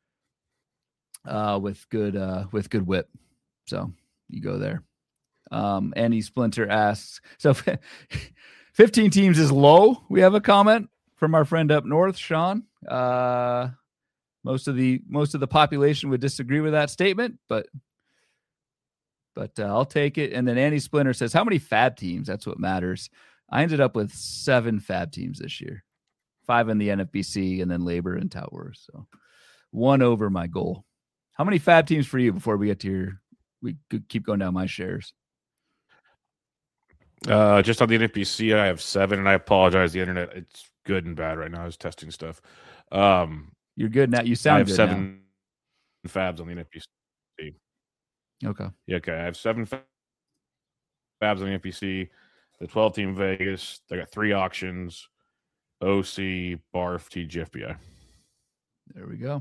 S2: uh, with good uh, with good whip. So you go there. Um, Annie Splinter asks, so fifteen teams is low. We have a comment from our friend up north, Sean. Uh, most of the most of the population would disagree with that statement, but. But uh, I'll take it. And then Andy Splinter says, how many fab teams? That's what matters. I ended up with seven fab teams this year. five in the N F B C, and then Labor and Tout-Worth. So one over my goal. How many fab teams for you before we get to your, we could keep going down my shares?
S1: Uh, just on the N F B C, I have seven, and I apologize. The internet, it's good and bad right now. I was testing stuff. Um,
S2: You're good now. You sound
S1: I have
S2: good
S1: seven
S2: now.
S1: fabs on the N F B C.
S2: Okay.
S1: Yeah, okay. I have seven fabs on the N F B C. The twelve team Vegas. I got three auctions. O C, Barf, T G F B I.
S2: There we go.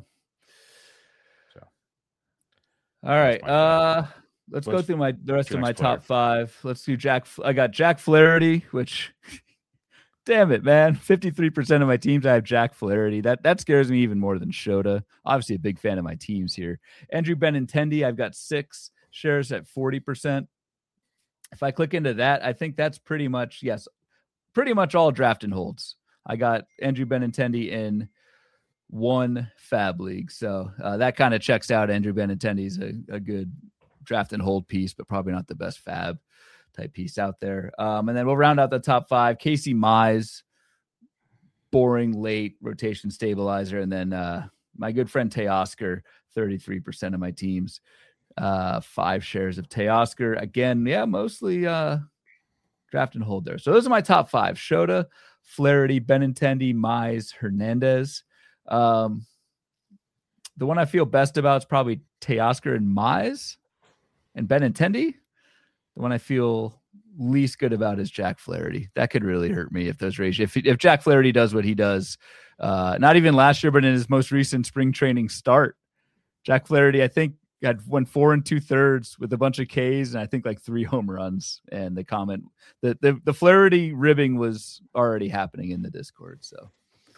S1: So,
S2: all right. Uh, let's, let's go through my the rest of my player? top five. Let's do Jack. I got Jack Flaherty, which, damn it, man, fifty-three percent of my teams I have Jack Flaherty. That that scares me even more than Shota. Obviously, a big fan of my teams here. Andrew Benintendi, I've got six shares at forty percent. If I click into that, I think that's pretty much yes, pretty much all draft and holds. I got Andrew Benintendi in one fab league. So uh, that kind of checks out. Andrew Benintendi's a, a good draft and hold piece, but probably not the best fab type piece out there. Um, and then we'll round out the top five. Casey Mize, boring late rotation stabilizer. And then uh, my good friend Teoscar, thirty-three percent of my teams, uh, five shares of Teoscar. Again, yeah, mostly uh, draft and hold there. So those are my top five. Shota, Flaherty, Benintendi, Mize, Hernandez. Um, the one I feel best about is probably Teoscar and Mize and Benintendi. The one I feel least good about is Jack Flaherty. That could really hurt me if those ratios. If if Jack Flaherty does what he does, uh, not even last year, but in his most recent spring training start, Jack Flaherty, I think, had went four and two thirds with a bunch of Ks and I think like three home runs. And the comment that the, the Flaherty ribbing was already happening in the Discord. So,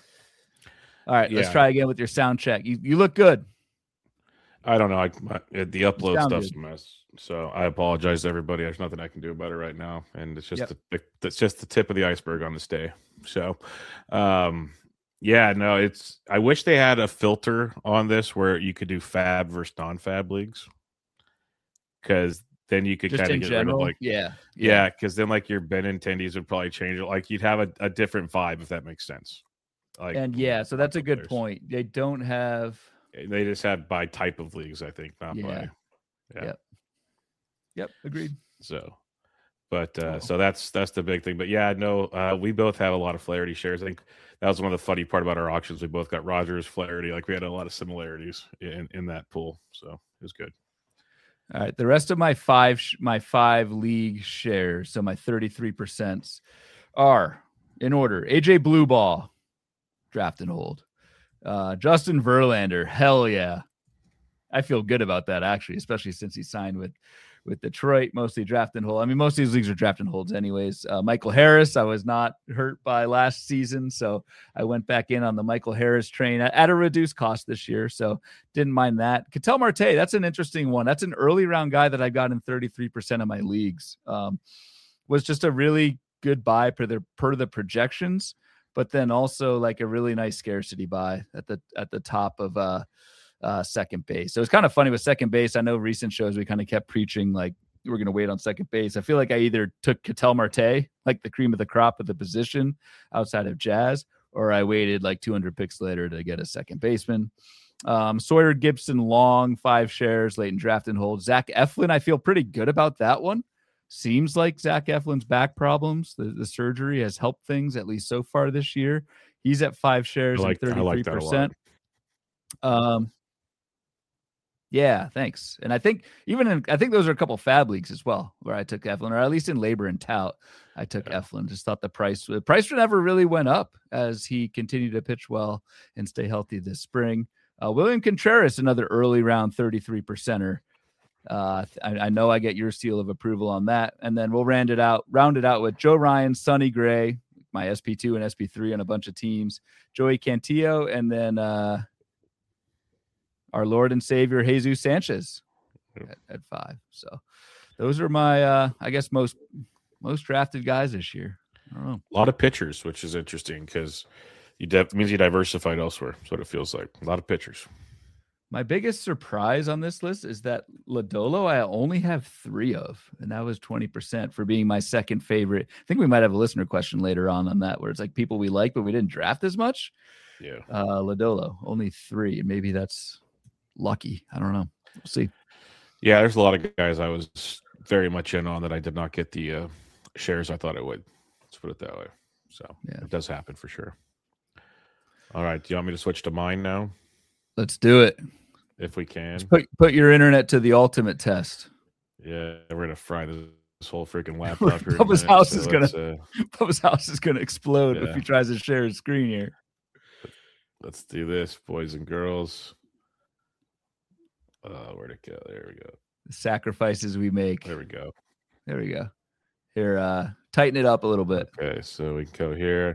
S2: all right, yeah. Let's try again with your sound check. You you look good.
S1: I don't know. I, my, the upload stuff's good. A mess. So I apologize to everybody. There's nothing I can do about it right now. And it's just, yep. the, it's just the tip of the iceberg on this day. So, um, yeah, no, it's, I wish they had a filter on this where you could do fab versus non-fab leagues. Cause then you could kind of get
S2: general,
S1: rid of like,
S2: yeah,
S1: yeah. Cause then like your Benintendi's would probably change it. Like you'd have a, a different vibe, if that makes sense. Like,
S2: and yeah, so that's a good players. point. They don't have,
S1: they just have by type of leagues, I think, not
S2: yeah.
S1: by,
S2: yeah. Yep. Yep. Agreed.
S1: So, but, uh, oh. so that's, that's the big thing. But yeah, no, uh, we both have a lot of Flaherty shares. I think that was one of the funny part about our auctions. We both got Rogers, Flaherty. Like we had a lot of similarities in, in that pool. So it was good.
S2: All right. The rest of my five, my five league shares. So my thirty-three percent are in order. A J Blueball, draft and hold. Uh, Justin Verlander. Hell yeah. I feel good about that actually, especially since he signed with, with Detroit, mostly draft and hold. I mean, most of these leagues are draft and holds anyways. Uh, Michael Harris, I was not hurt by last season, so I went back in on the Michael Harris train at, at a reduced cost this year, so didn't mind that. Ketel Marte, that's an interesting one. That's an early round guy that I got in thirty-three percent of my leagues. Um, was just a really good buy per the per the projections, but then also like a really nice scarcity buy at the at the top of uh Uh, second base. So it's kind of funny with second base. I know recent shows we kind of kept preaching like we're going to wait on second base. I feel like I either took Ketel Marte, like the cream of the crop of the position outside of Jazz, or I waited like two hundred picks later to get a second baseman. Um, Sawyer Gibson long, five shares, late in draft and hold. Zach Eflin, I feel pretty good about that one. Seems like Zach Eflin's back problems, the, the surgery has helped things at least so far this year. He's at five shares
S1: like,
S2: and thirty-three percent. Like um, Yeah, thanks. And I think even in, I think those are a couple fab leagues as well, where I took Eflin, or at least in Labor and Tout, I took yeah. Eflin. Just thought the price, the price never really went up as he continued to pitch well and stay healthy this spring. Uh, William Contreras, another early round thirty-three percenter. Uh, I, I know I get your seal of approval on that. And then we'll round it out, round it out with Joe Ryan, Sonny Gray, my S P two and S P three on a bunch of teams, Joey Cantillo, and then uh, our Lord and Savior, Jesus Sanchez at, at five. So those are my, uh, I guess, most most drafted guys this year. I don't know.
S1: A lot of pitchers, which is interesting because you de- means you diversified elsewhere. That's what it feels like. A lot of pitchers.
S2: My biggest surprise on this list is that Lodolo I only have three of, and that was twenty percent for being my second favorite. I think we might have a listener question later on on that, where it's like people we like, but we didn't draft as much.
S1: Yeah.
S2: Uh, Lodolo, only three. Maybe that's lucky. I don't know. We'll see.
S1: Yeah, there's a lot of guys I was very much in on that I did not get the uh, shares I thought I would. Let's put it that way. So yeah, it does happen for sure. All right. Do you want me to switch to mine now?
S2: Let's do it.
S1: If we can.
S2: Just put, put your internet to the ultimate test.
S1: Yeah, we're going to fry this, this whole freaking laptop here.
S2: Bubba's house
S1: so
S2: is going to uh, Bubba's house is going to explode yeah. if he tries to share his screen here.
S1: Let's do this, boys and girls. Uh, where'd it go? There we go.
S2: The sacrifices we make.
S1: There we go.
S2: There we go. Here, uh, tighten it up a little bit.
S1: Okay, so we can go here.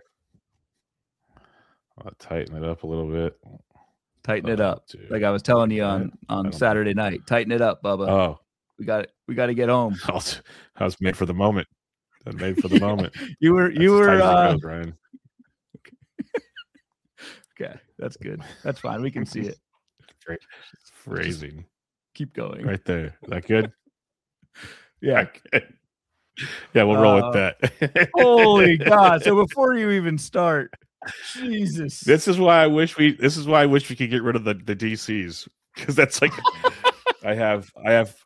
S1: I'll tighten it up a little bit.
S2: Tighten it up, dude. Like I was telling you on on Saturday know. night. Tighten it up, Bubba.
S1: Oh,
S2: we got it. We got to get home.
S1: I was, I was made for the moment. I was made for the yeah. moment.
S2: You were,
S1: that's
S2: you were, uh,
S1: goes, Ryan.
S2: Okay, that's good. That's fine. We can see it.
S1: Great phrasing.
S2: Just keep going.
S1: Right there. Is that good?
S2: Yeah.
S1: Okay. Yeah, we'll roll
S2: uh,
S1: with that.
S2: Holy God! So before you even start. Jesus.
S1: This is why I wish we this is why I wish we could get rid of the, the D Cs. Because that's like I have I have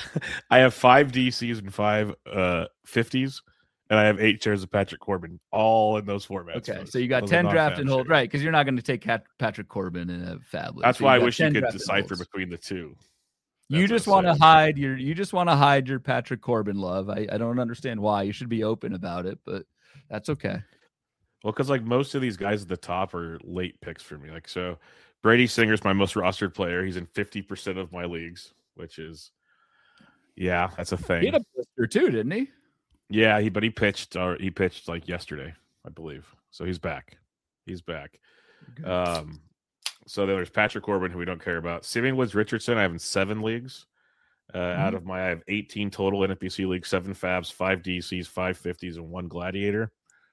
S1: I have five D Cs and five uh fifties, and I have eight shares of Patrick Corbin, all in those formats.
S2: Okay,
S1: folks.
S2: so you got
S1: those
S2: ten draft and hold,
S1: shares.
S2: right? Because you're not going to take Cat- Patrick Corbin in a fab list.
S1: That's
S2: so
S1: why I wish you could decipher between the two. That's
S2: you just want to hide your you just want to hide your Patrick Corbin love. I, I don't understand why. You should be open about it, but that's okay.
S1: Well, because like most of these guys at the top are late picks for me. Like so, Brady Singer's my most rostered player. He's in fifty percent of my leagues, which is, yeah, that's a thing.
S2: He had a blister too, didn't he?
S1: Yeah, he but he pitched or he pitched like yesterday, I believe. So he's back. He's back. Okay. Um, so there's Patrick Corbin, who we don't care about. Simeon Woods Richardson, I have in seven leagues. Uh, mm-hmm. Out of my, I have eighteen total N F B C leagues, seven Fabs, five D Cs, five fifties, and one Gladiator.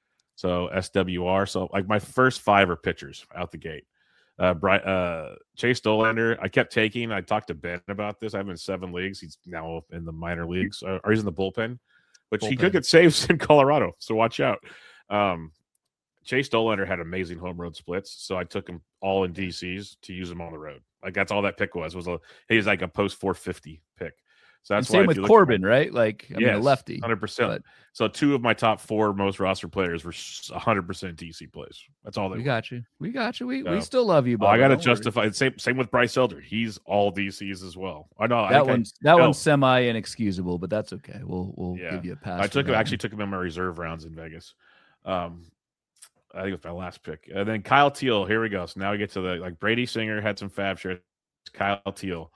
S1: So S W R. So like my first five are pitchers out the gate. Uh, Bright, uh, Chase Dollander, I kept taking. I talked to Ben about this. I'm in seven leagues. He's now in the minor leagues, uh, or he's in the bullpen, which bullpen. He could get saves in Colorado. So watch out. Um, Chase Dollander had amazing home road splits, so I took him all in D Cs to use him on the road. Like that's all that pick was. Was a he's like a post four fifty pick. So that's
S2: and same
S1: why
S2: with Corbin, my, right? Like I
S1: yes,
S2: mean, a lefty,
S1: hundred percent. So two of my top four most roster players were hundred percent D C plays. That's all they.
S2: We
S1: were.
S2: got you. We got you. We
S1: so,
S2: we still love you. Bob.
S1: Oh, I got to justify. Same same with Bryce Elder. He's all D Cs as well. I know
S2: that
S1: I
S2: one's
S1: I,
S2: that
S1: no.
S2: one's semi inexcusable, but that's okay. We'll we'll
S1: yeah.
S2: give you a pass.
S1: I took him,
S2: that
S1: actually
S2: one.
S1: took him in my reserve rounds in Vegas. Um, I think it was my last pick. And then Kyle Teal. Here we go. So now we get to the like Brady Singer had some fab shares. Kyle Teal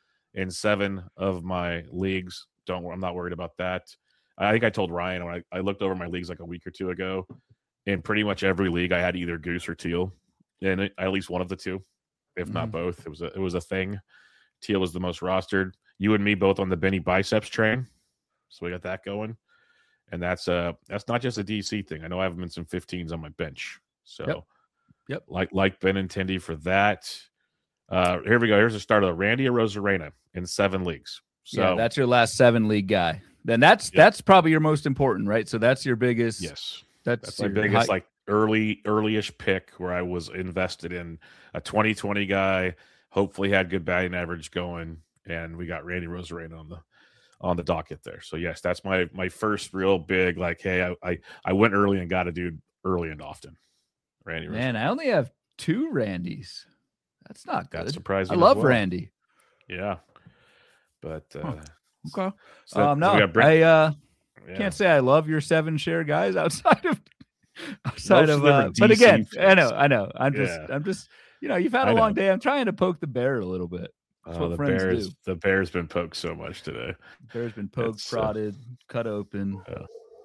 S1: in seven of my leagues. Don't I'm not worried about that. I think I told Ryan when I, I looked over my leagues like a week or two ago. In pretty much every league, I had either Goose or Teal, and it, at least one of the two, if mm-hmm. not both. It was a it was a thing. Teal was the most rostered. You and me both on the Benny Biceps train, so we got that going. And that's uh that's not just a D C thing. I know I have him in some fifteens on my bench. So,
S2: yep, yep.
S1: like like Benintendi for that. Uh, here we go. Here's the start of the Randy Arozarena in seven leagues. So
S2: yeah, that's your last seven league guy. Then that's yep. that's probably your most important, right? So that's your biggest.
S1: Yes,
S2: that's,
S1: that's my biggest high... like early early-ish pick where I was invested in a twenty twenty guy. Hopefully had good batting average going, and we got Randy Arozarena on the on the docket there. So yes, that's my my first real big like. Hey, I I, I went early and got a dude early and often. Randy.
S2: Man, Arozarena. I only have two Randys. That's not good.
S1: That's surprising.
S2: I love
S1: well.
S2: Randy.
S1: Yeah. But uh,
S2: huh. okay,
S1: so
S2: um, no,
S1: Brent,
S2: I uh,
S1: yeah.
S2: can't say I love your seven share guys outside of outside
S1: Most
S2: of.
S1: of
S2: Uh, but again,
S1: fans.
S2: I know, I know. I'm just,
S1: yeah.
S2: I'm just, you know, you've had a
S1: I
S2: long
S1: know.
S2: day. I'm trying to poke the bear a little bit. That's
S1: oh,
S2: what
S1: the
S2: friends
S1: bears,
S2: do.
S1: the bear's been poked so much today.
S2: The bear's been poked,
S1: it's,
S2: prodded, uh, cut open.
S1: Yeah,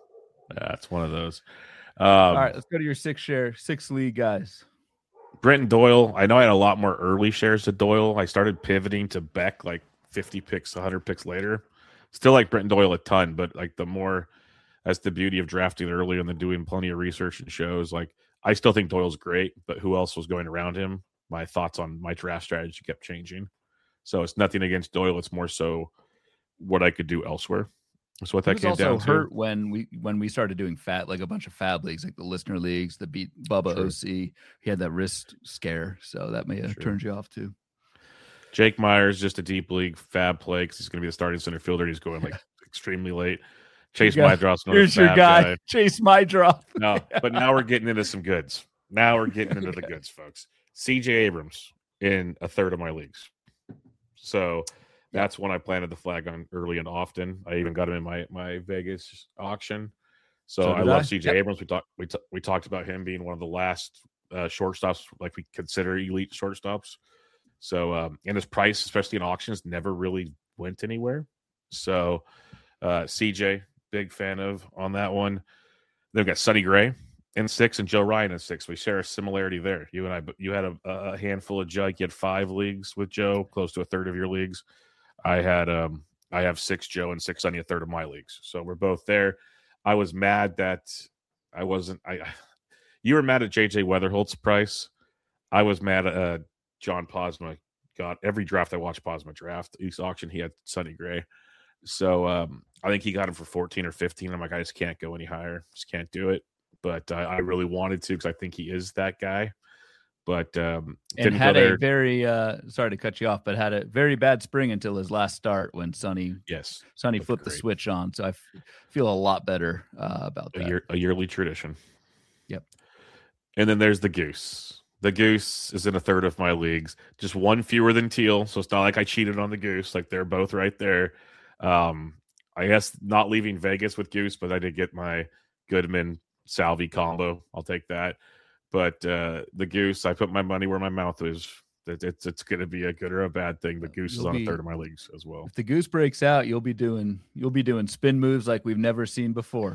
S1: yeah, it's one of those. Um,
S2: All right, let's go to your six share, six league guys.
S1: Brenton Doyle. I know I had a lot more early shares to Doyle. I started pivoting to Beck like fifty picks, one hundred picks later. Still like Brenton Doyle a ton, but like the more, that's the beauty of drafting early and then doing plenty of research and shows. Like I still think Doyle's great, but who else was going around him? my thoughts on my draft strategy kept changing. So it's nothing against Doyle. It's more so what I could do elsewhere. That's what that came down to.
S2: He was also hurt when we when we started doing fat, like a bunch of fab leagues, like the listener leagues, the beat Bubba True. O C. He had that wrist scare, so that may have True. turned you off too.
S1: Jake Myers, just a deep league fab play because he's going to be the starting center fielder. He's going like extremely late. Chase
S2: yeah.
S1: Mydroff's
S2: another Here's your guy, guy, Chase Mydroff.
S1: No, but now we're getting into some goods. Now we're getting into the goods, folks. C J Abrams in a third of my leagues. So that's when I planted the flag on early and often. I even got him in my, my Vegas auction. So, so I love I. C J yep. Abrams. We talked we, t- we talked about him being one of the last uh, shortstops, like we consider elite shortstops. So um, and his price, especially in auctions, never really went anywhere. So uh, C J, big fan of on that one. Then we got Sonny Gray in six and Joe Ryan in six. We share a similarity there. You and I, you had a, a handful of Joe. You had five leagues with Joe, close to a third of your leagues. I had, um, I have six Joe and six Sonny, a third of my leagues. So we're both there. I was mad that I wasn't. I, you were mad at J J Weatherholt's price. I was mad at uh, John Posma. Got every draft I watched Posma draft. Each auction he had Sonny Gray. So um, I think he got him for fourteen or fifteen. I'm like, I just can't go any higher. Just can't do it. But uh, I really wanted to because I think he is that guy. But um,
S2: and had a very uh, sorry to cut you off, but had a very bad spring until his last start when Sonny
S1: yes
S2: Sonny flipped great. the switch on. So I f- feel a lot better uh, about
S1: a
S2: that.
S1: Year, a yearly tradition.
S2: Yep.
S1: And then there's the Goose. The Goose is in a third of my leagues, just one fewer than Teal. So it's not like I cheated on the Goose. Like they're both right there. Um, I guess not leaving Vegas with Goose, but I did get my Goodman Salvi combo. I'll take that. But uh, the Goose, I put my money where my mouth is. It, it's it's going to be a good or a bad thing. The Goose you'll is on be, a third of my leagues as well.
S2: If the Goose breaks out, you'll be doing you'll be doing spin moves like we've never seen before.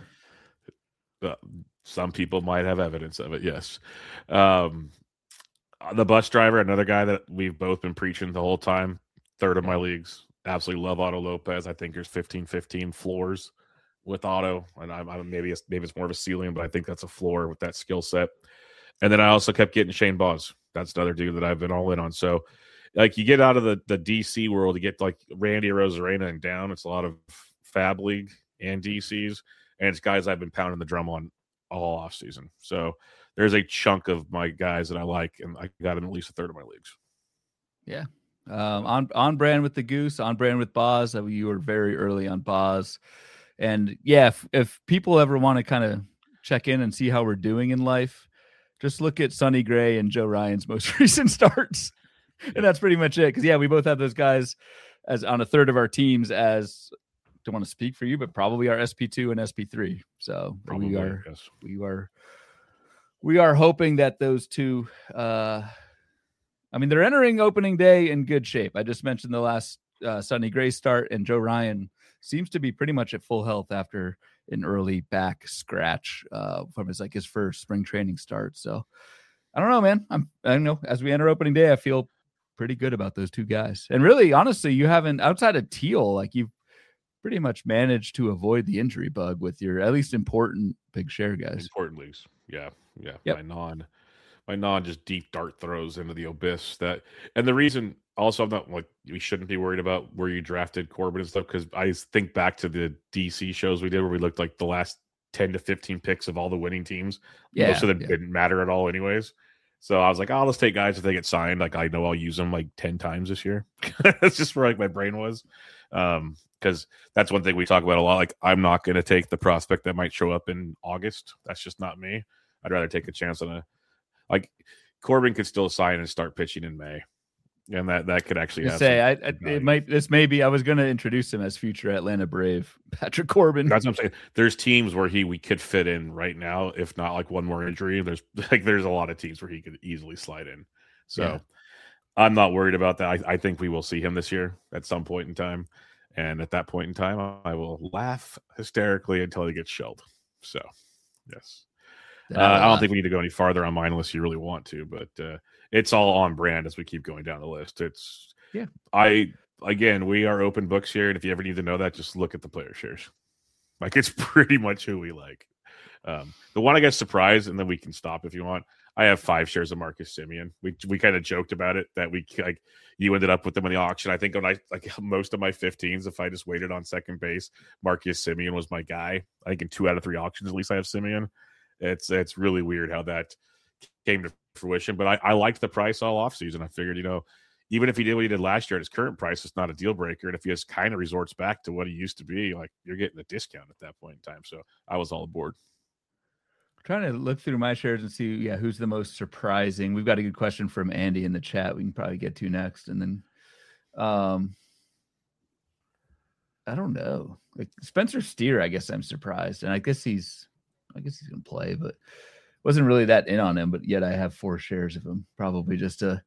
S1: Uh, some people might have evidence of it. Yes. Um, the bus driver, another guy that we've both been preaching the whole time. Third of my leagues. Absolutely love Otto Lopez. I think there's fifteen fifteen floors with Otto, and I'm, I'm maybe it's, maybe it's more of a ceiling, but I think that's a floor with that skill set. And then I also kept getting Shane Baz. That's another dude that I've been all in on. So, like, you get out of the, the D C world, you get like Randy Arozarena and down. It's a lot of Fab League and D Cs, and it's guys I've been pounding the drum on all off season. So there's a chunk of my guys that I like, and I got in at least a third of my leagues.
S2: Yeah. Um, on on brand with the Goose, on brand with Baz. I mean, you were very early on Baz. And yeah, if, if people ever want to kind of check in and see how we're doing in life, just look at Sonny Gray and Joe Ryan's most recent starts. And that's pretty much it. Because, yeah, we both have those guys as on a third of our teams as, don't want to speak for you, but probably our S P two and S P three. So probably, we are, yes. we are, we are hoping that those two, uh, I mean, they're entering opening day in good shape. I just mentioned the last uh, Sonny Gray start, and Joe Ryan seems to be pretty much at full health after an early back scratch uh, from his like his first spring training start. So I don't know, man. I'm I don't know. As we enter opening day, I feel pretty good about those two guys. And really, honestly, you haven't outside of Teal, like you've pretty much managed to avoid the injury bug with your at least important big share guys.
S1: Important leagues, yeah, yeah.
S2: Yep.
S1: My non, my non just deep dart throws into the abyss. That and the reason. Also, I'm not like we shouldn't be worried about where you drafted Corbin and stuff because I think back to the D C shows we did where we looked like the last ten to fifteen picks of all the winning teams.
S2: Yeah,
S1: most of them
S2: yeah.
S1: didn't matter at all, anyways. So I was like, oh, let's take guys if they get signed. Like I know I'll use them like ten times this year. That's just where like my brain was, um, because that's one thing we talk about a lot. Like I'm not going to take the prospect that might show up in August. That's just not me. I'd rather take a chance on a like Corbin could still sign and start pitching in May. And that, that could actually have
S2: say I, I it might this may be I was going to introduce him as future Atlanta Brave Patrick Corbin.
S1: That's what I'm saying. There's teams where he we could fit in right now, if not like one more injury. There's like there's a lot of teams where he could easily slide in. So yeah. I'm not worried about that. I, I think we will see him this year at some point in time, and at that point in time, I will laugh hysterically until he gets shelled. So yes, uh, I don't think we need to go any farther on mine unless you really want to, but. Uh, It's all on brand as we keep going down the list. It's
S2: yeah.
S1: I again, we are open books here, and if you ever need to know that, just look at the player shares. Like it's pretty much who we like. Um, the one I get surprised, and then we can stop if you want. I have five shares of Marcus Semien. We we kind of joked about it that we like you ended up with them in the auction. I think when I like most of my fifteens, if I just waited on second base, Marcus Semien was my guy. I think in two out of three auctions, at least I have Semien. It's it's really weird how that came to fruition, but I, I liked the price all offseason. I figured, you know, even if he did what he did last year at his current price, it's not a deal breaker. And if he just kind of resorts back to what he used to be, like you're getting a discount at that point in time. So I was all aboard.
S2: Trying to look through my shares and see, yeah, who's the most surprising. We've got a good question from Andy in the chat. We can probably get to next, and then, um, I don't know, like Spencer Steer. I guess I'm surprised, and I guess he's, I guess he's gonna play, but wasn't really that in on him. But yet I have four shares of him. Probably just a,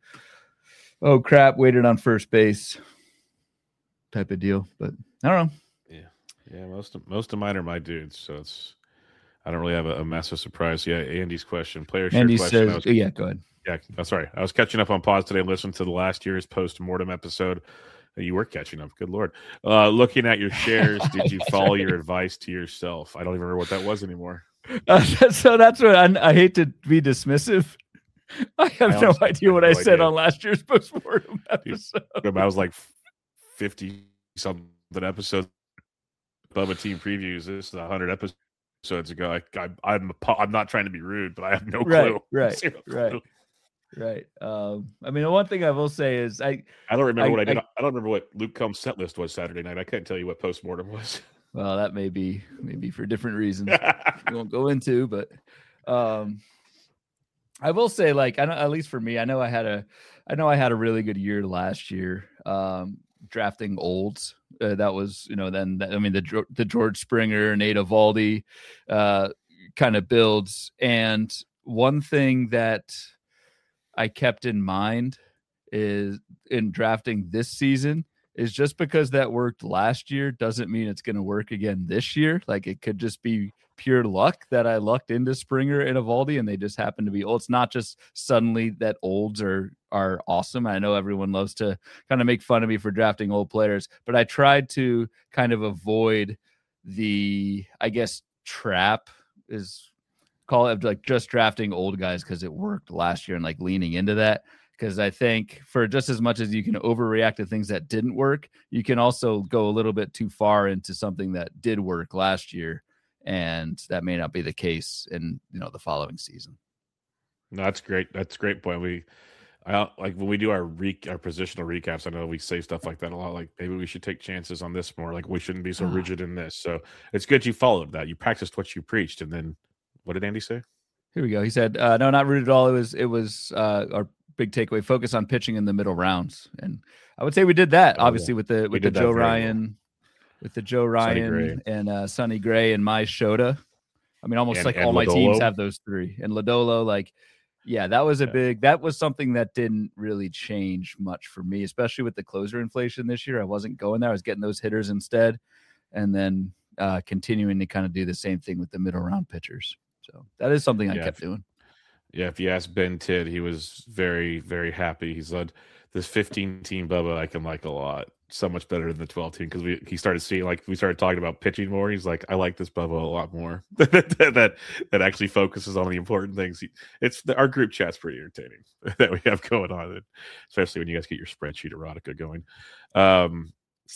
S2: oh crap, waited on first base type of deal. But I don't know.
S1: Yeah, yeah. Most of most of mine are my dudes, so it's. I don't really have a, a massive surprise. Yeah, Andy's question. Player
S2: Andy
S1: question.
S2: says,
S1: was,
S2: yeah, go ahead.
S1: Yeah, oh, sorry. I was catching up on pause today. Listened to the last year's post-mortem episode. You were catching up. Good Lord. Uh, looking at your shares, did you follow right. your advice to yourself? I don't even remember what that was anymore.
S2: Uh, so that's what I, I hate to be dismissive. I have I no idea what I, no I said idea. on last year's post-mortem episode.
S1: Dude, I was like fifty-something episodes. Bubba Team Previews. This is one hundred episodes. So it's ago, like I, I'm I'm not trying to be rude, but I have no
S2: right,
S1: clue.
S2: Right,
S1: Zero
S2: right,
S1: clue.
S2: right. Um, I mean, the one thing I will say is I
S1: I don't remember
S2: I,
S1: what I did. I,
S2: I,
S1: I don't remember what Luke Combs' set list was Saturday night. I can't tell you what postmortem was.
S2: Well, that may be maybe for different reasons we won't go into, but um, I will say, like, I know at least for me, I know I had a I know I had a really good year last year. Um, drafting olds. Uh, that was, you know, then that, I mean, the the George Springer, Nate Eovaldi uh, kind of builds. And one thing that I kept in mind is in drafting this season is just because that worked last year doesn't mean it's going to work again this year. Like it could just be pure luck that I lucked into Springer and Eovaldi and they just happen to be old. It's not just suddenly that olds are are awesome. I know everyone loves to kind of make fun of me for drafting old players, but I tried to kind of avoid the, I guess, trap is call it like just drafting old guys because it worked last year and like leaning into that. Because I think for just as much as you can overreact to things that didn't work, you can also go a little bit too far into something that did work last year. And that may not be the case in, you know, the following season.
S1: No, that's great. That's a great point. We, I like when we do our re our positional recaps. I know we say stuff like that a lot. Like maybe we should take chances on this more. Like we shouldn't be so rigid in this. So it's good you followed that. You practiced what you preached. And then what did Andy say?
S2: Here we go. He said, uh, "No, not rooted at all. It was it was uh, our big takeaway. Focus on pitching in the middle rounds." And I would say we did that. Oh, obviously, yeah. with the with the Joe Ryan. Well. With the Joe Ryan and uh, Sonny Gray and my Shota. I mean, almost
S1: and,
S2: like
S1: and
S2: all
S1: Lodolo.
S2: my teams have those three. And Lodolo, like, yeah, that was a yeah. big, that was something that didn't really change much for me, especially with the closer inflation this year. I wasn't going there. I was getting those hitters instead. And then uh, continuing to kind of do the same thing with the middle round pitchers. So that is something I
S1: yeah,
S2: kept
S1: if,
S2: doing.
S1: Yeah. If you ask Ben Tidd, he was very, very happy. He said, this fifteen team Bubba, I can like a lot. So much better than the twelve team because we he started seeing like we started talking about pitching more. He's like, I like this Bubba a lot more. that, that that actually focuses on the important things. He, it's our group chat's pretty entertaining that we have going on, especially when you guys get your spreadsheet erotica going. Um,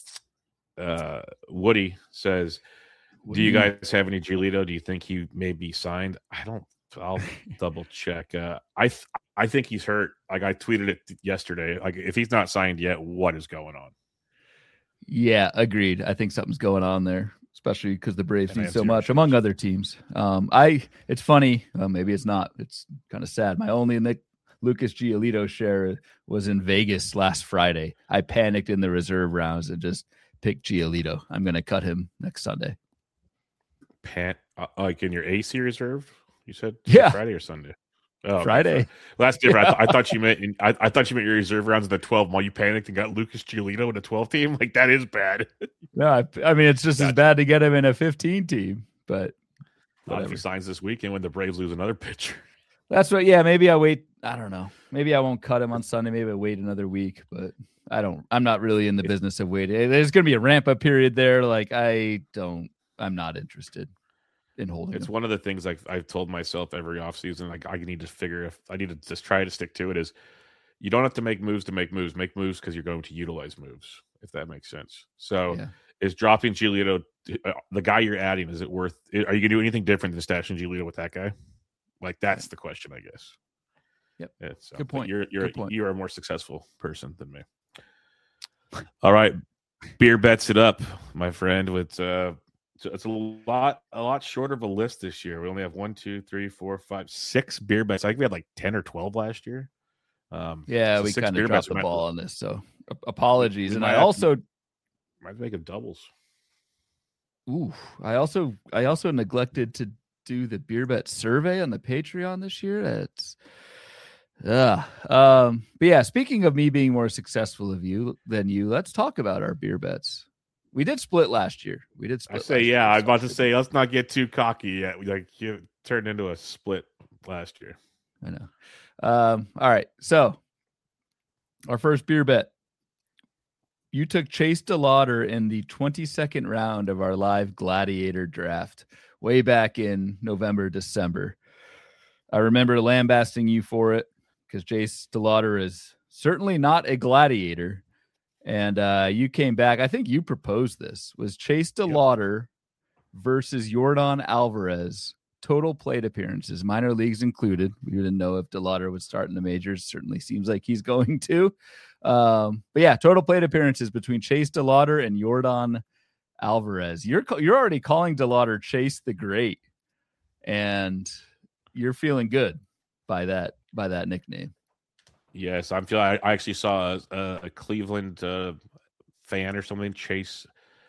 S1: uh, Woody says, Woody. "Do you guys have any Giolito? Do you think he may be signed? I don't. I'll double check. Uh, I th- I think he's hurt. Like I tweeted it yesterday. Like if he's not signed yet, what is going on?"
S2: Yeah, agreed. I think something's going on there, especially because the Braves need so much, among other teams. Um, I it's funny. Well, maybe it's not. It's kind of sad. My only Nick Lucas Giolito share was in Vegas last Friday. I panicked in the reserve rounds and just picked Giolito. I'm going to cut him next Sunday.
S1: Pan, uh, like in your A C reserve, you said
S2: yeah,
S1: Friday or Sunday. Oh,
S2: Friday.
S1: Okay. Well, that's different. Yeah. I, th- I thought you meant in, I, I thought you meant your reserve rounds in the twelve. While you panicked and got Lucas Giolito in a twelve team, like that is bad.
S2: No, I, I mean it's just gotcha. as bad to get him in a fifteen team. But
S1: not if he signs this weekend when the Braves lose another pitcher.
S2: That's what. Yeah, maybe I wait. I don't know. Maybe I won't cut him on Sunday. Maybe I wait another week. But I don't. I'm not really in the business of waiting. There's going to be a ramp up period there. Like I don't. I'm not interested. in holding.
S1: It's
S2: him.
S1: one of the things like I've told myself every offseason, like I need to figure if I need to just try to stick to it is you don't have to make moves to make moves. Make moves because you're going to utilize moves, if that makes sense. So
S2: Yeah.
S1: is dropping Giolito uh, the guy you're adding? Is it worth? Are you gonna do anything different than stashing Giolito with that guy? Like that's the question, I guess.
S2: Yep.
S1: Yeah, so,
S2: Good point.
S1: You're you're
S2: Good point.
S1: you are a more successful person than me. All right, beer bets it up, my friend. With uh, it's a lot a lot shorter of a list this year. We only have one, two, three, four, five, six beer bets. I think we had like ten or twelve last year. Um,
S2: yeah,
S1: so
S2: we kind of dropped the ball
S1: might,
S2: on this, so apologies.
S1: We
S2: and I also
S1: to, might make them doubles.
S2: Ooh, I also I also neglected to do the beer bet survey on the Patreon this year. That's uh um but yeah, speaking of me being more successful of you than you, let's talk about our beer bets. We did split last year. We did split.
S1: I say, yeah, I was about to say, let's not get too cocky yet. We like you turned into a split last year.
S2: I know. Um, all right. So our first beer bet. You took Chase DeLauder in the twenty-second round of our live Gladiator draft way back in November, December. I remember lambasting you for it because Chase DeLauder is certainly not a gladiator. And uh, you came back. I think you proposed this. Was Chase DeLauder yep. versus Yordan Alvarez, total plate appearances, minor leagues included. We didn't know if DeLauder would start in the majors. Certainly seems like he's going to. Um, but yeah, total plate appearances between Chase DeLauder and Yordan Alvarez. You're you're already calling DeLauder Chase the Great, and you're feeling good by that by that nickname.
S1: Yes, I'm feeling. I, I actually saw a, a Cleveland uh, fan or something chase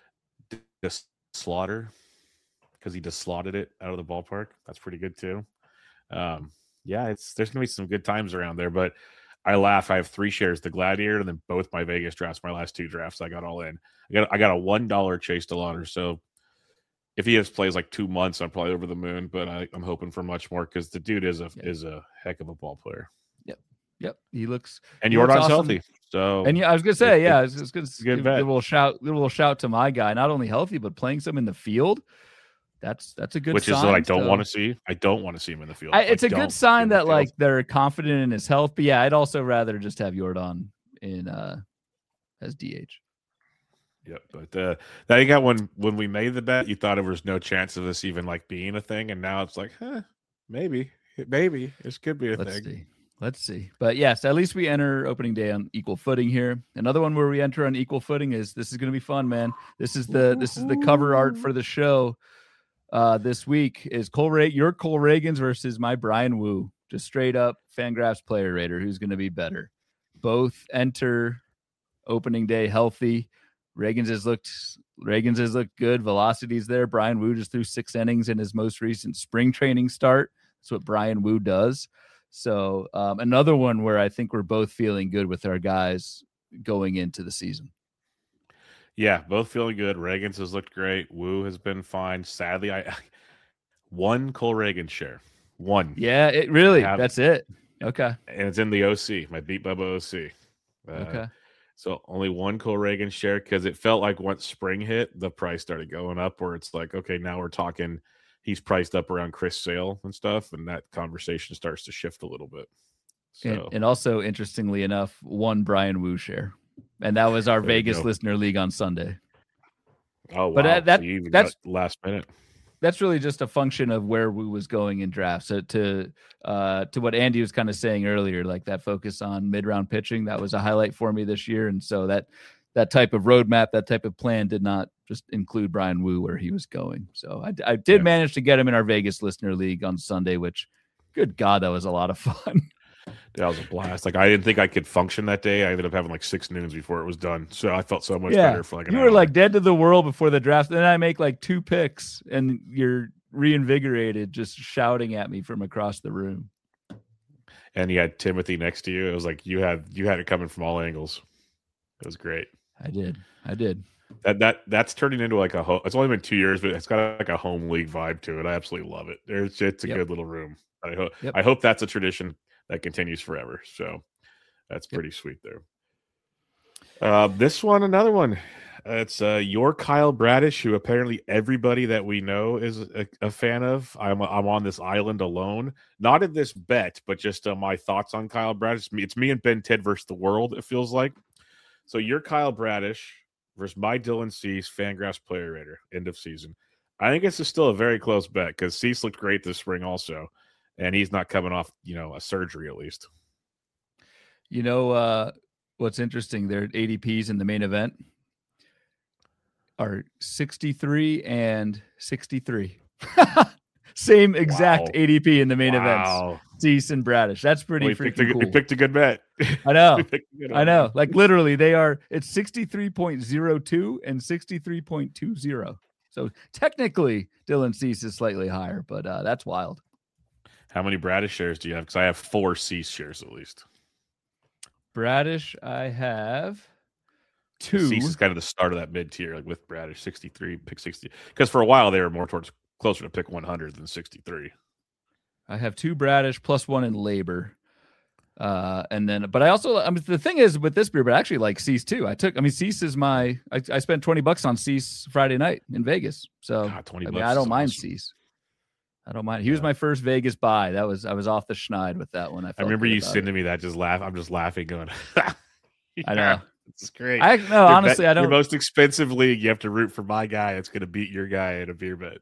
S1: the slaughter because he just slotted it out of the ballpark. That's pretty good too. Um, yeah, it's there's gonna be some good times around there, but. I laugh. I have three shares, the Gladiator, and then both my Vegas drafts, my last two drafts, I got all in. I got I got a one dollar Chase DeLauder. So if he has plays like two months, I'm probably over the moon. But I, I'm hoping for much more because the dude is a
S2: yep.
S1: is a heck of a ball player.
S2: Yep, yep. He looks
S1: and
S2: he
S1: Yordan's
S2: awesome.
S1: healthy. So
S2: and yeah, I was gonna say, yeah, it's, it's good.
S1: Good
S2: give, give a little shout, give a little shout to my guy. Not only healthy, but playing some in the field. That's that's a good
S1: which
S2: sign.
S1: is what I don't
S2: so.
S1: want to see. I don't want to see him in the field.
S2: I, it's
S1: I
S2: a good sign that like they're confident in his health. But yeah, I'd also rather just have Yordan in uh, as D H.
S1: Yep, but uh, I got when when we made the bet, you thought there was no chance of this even like being a thing, and now it's like, huh, maybe, maybe this could be a
S2: Let's
S1: thing.
S2: See. Let's see. But yes, at least we enter opening day on equal footing here. Another one where we enter on equal footing is this is going to be fun, man. This is the this is the cover art for the show. Uh, this week is Cole Ray, your Cole Reagans versus my Brian Wu. Just straight up Fangraphs player rater. Who's going to be better? Both enter opening day healthy. Reagans has looked Reagans has looked good. Velocity's there. Brian Wu just threw six innings in his most recent spring training start. That's what Brian Wu does. So um, another one where I think we're both feeling good with our guys going into the season.
S1: Yeah, both feeling good. Reagans has looked great. Wu has been fine. Sadly, I one Cole Reagan share. One.
S2: Yeah, it really. That's it. Okay.
S1: And it's in the O C, my Beat Bubba O C. Uh,
S2: okay.
S1: So only one Cole Reagan share because it felt like once spring hit, the price started going up where it's like, okay, now we're talking he's priced up around Chris Sale and stuff, and that conversation starts to shift a little bit. So.
S2: And, and also, interestingly enough, one Brian Wu share. And that was our there Vegas listener league on Sunday.
S1: Oh, wow.
S2: But uh, that,
S1: so
S2: that's
S1: last minute.
S2: That's really just a function of where Wu was going in drafts. So to uh, to what Andy was kind of saying earlier, like that focus on mid-round pitching, that was a highlight for me this year. And so that that type of roadmap, that type of plan did not just include Brian Wu where he was going. So I, I did yeah. manage to get him in our Vegas listener league on Sunday, which, good God, that was a lot of fun.
S1: That was a blast. Like I didn't think I could function that day. I ended up having like six noons before it was done. So I felt so much
S2: yeah.
S1: better for like an
S2: You
S1: hour.
S2: were like dead to the world before the draft. Then I make like two picks and you're reinvigorated, just shouting at me from across the room.
S1: And you had Timothy next to you. It was like you had you had it coming from all angles. It was great.
S2: I did. I did.
S1: That that that's turning into like a home. It's only been two years, but it's got like a home league vibe to it. I absolutely love it. There's it's a yep. good little room. I hope yep. I hope that's a tradition that continues forever. So that's pretty yep. sweet there. Uh, this one, another one. It's uh, your Kyle Bradish, who apparently everybody that we know is a, a fan of. I'm I'm on this island alone, not in this bet, but just uh, my thoughts on Kyle Bradish. It's me and Ben Ted versus the world. It feels like. So your Kyle Bradish versus my Dylan Cease, Fangraphs player rater, end of season. I think this is still a very close bet because Cease looked great this spring also, and he's not coming off you know a surgery at least.
S2: You know uh, what's interesting? Their A D Ps in the main event are sixty-three and sixty-three. Same exact wow. A D P in the main wow. events. Cease and Bradish. That's pretty well, freaking
S1: picked a,
S2: cool.
S1: We picked a good bet.
S2: I know. I know. Like literally they are, it's sixty-three point zero two and sixty-three point two zero. So technically Dylan Cease is slightly higher, but uh, that's wild.
S1: How many Bradish shares do you have? Because I have four Cease shares at least.
S2: Bradish, I have two.
S1: Cease is kind of the start of that mid tier, like with Bradish, sixty-three, pick sixty. Because for a while they were more towards closer to pick one hundred than sixty-three.
S2: I have two Bradish plus one in labor. Uh, and then, but I also, I mean, the thing is with this beer, but I actually like Cease too. I took, I mean, Cease is my, I, I spent twenty bucks on Cease Friday night in Vegas. So
S1: God, twenty
S2: I,
S1: bucks
S2: mean, I don't mind
S1: awesome.
S2: Cease. I don't mind. He yeah. was my first Vegas buy. That was, I was off the schneid with that one. I,
S1: I remember you sending me that, just laugh. I'm just laughing going, yeah,
S2: I know.
S1: It's great.
S2: I no, honestly,
S1: bet,
S2: I don't.
S1: Your most expensive league, you have to root for my guy. It's going to beat your guy in a beer bet.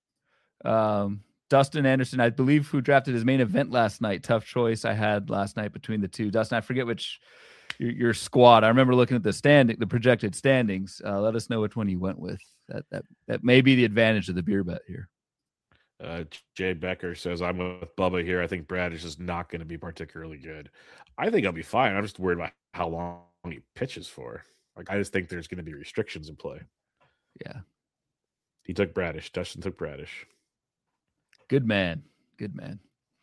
S2: Um, Dustin Anderson, I believe, who drafted his main event last night. Tough choice I had last night between the two. Dustin, I forget which your, your squad. I remember looking at the standing, the projected standings. Uh, let us know which one you went with. That that that may be the advantage of the beer bet here.
S1: Uh, Jay Becker says, I'm with Bubba here. I think Bradish is not going to be particularly good. I think I'll be fine. I'm just worried about how long he pitches for. Like, I just think there's going to be restrictions in play.
S2: Yeah.
S1: He took Bradish. Dustin took Bradish.
S2: Good man. Good man.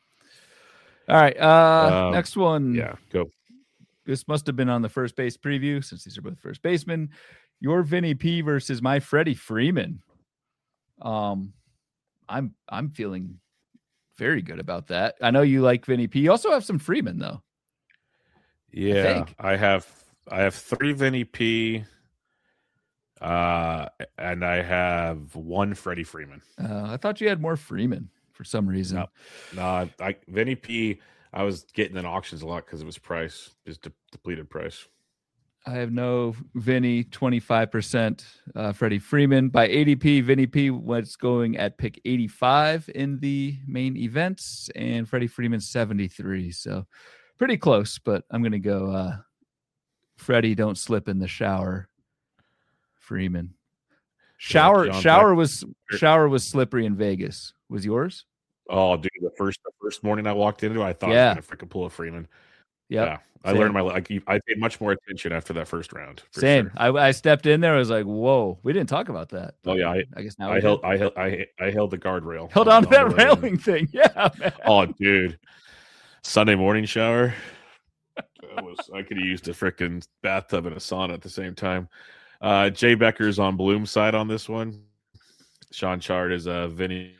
S2: All right. Uh,
S1: um,
S2: next one.
S1: Yeah, go.
S2: This must have been on the first base preview since these are both first basemen. Your Vinny P versus my Freddie Freeman. Um, I'm I'm feeling very good about that. I know you like Vinny P. You also have some Freeman though.
S1: Yeah, I, I have I have three Vinny P. Uh, and I have one Freddie Freeman.
S2: Uh, I thought you had more Freeman for some reason.
S1: No, no I Vinny P. I was getting in auctions a lot because it was price, just de- depleted price.
S2: I have no Vinny, twenty-five percent uh, Freddie Freeman. By A D P, Vinny P was going at pick eighty-five in the main events, and Freddie Freeman seventy-three. So pretty close, but I'm going to go uh, Freddie, don't slip in the shower. Freeman. Shower yeah, shower Beck. was shower was slippery in Vegas. Was yours?
S1: Oh, dude, the first the first morning I walked into it, I thought
S2: yeah.
S1: I was going to freaking pull a Freeman.
S2: Yep.
S1: Yeah. I Same. learned my like I paid much more attention after that first round.
S2: Same.
S1: Sure.
S2: I, I stepped in there. I was like, "Whoa, we didn't talk about that."
S1: Oh yeah, I,
S2: I guess now
S1: I held, I held I I held the guardrail.
S2: Held on to that railing thing. Yeah. Man.
S1: Oh, dude, Sunday morning shower. I was I could have used a freaking bathtub and a sauna at the same time. Uh, Jay Becker's on Bloom's side on this one. Sean Chard is a Vinny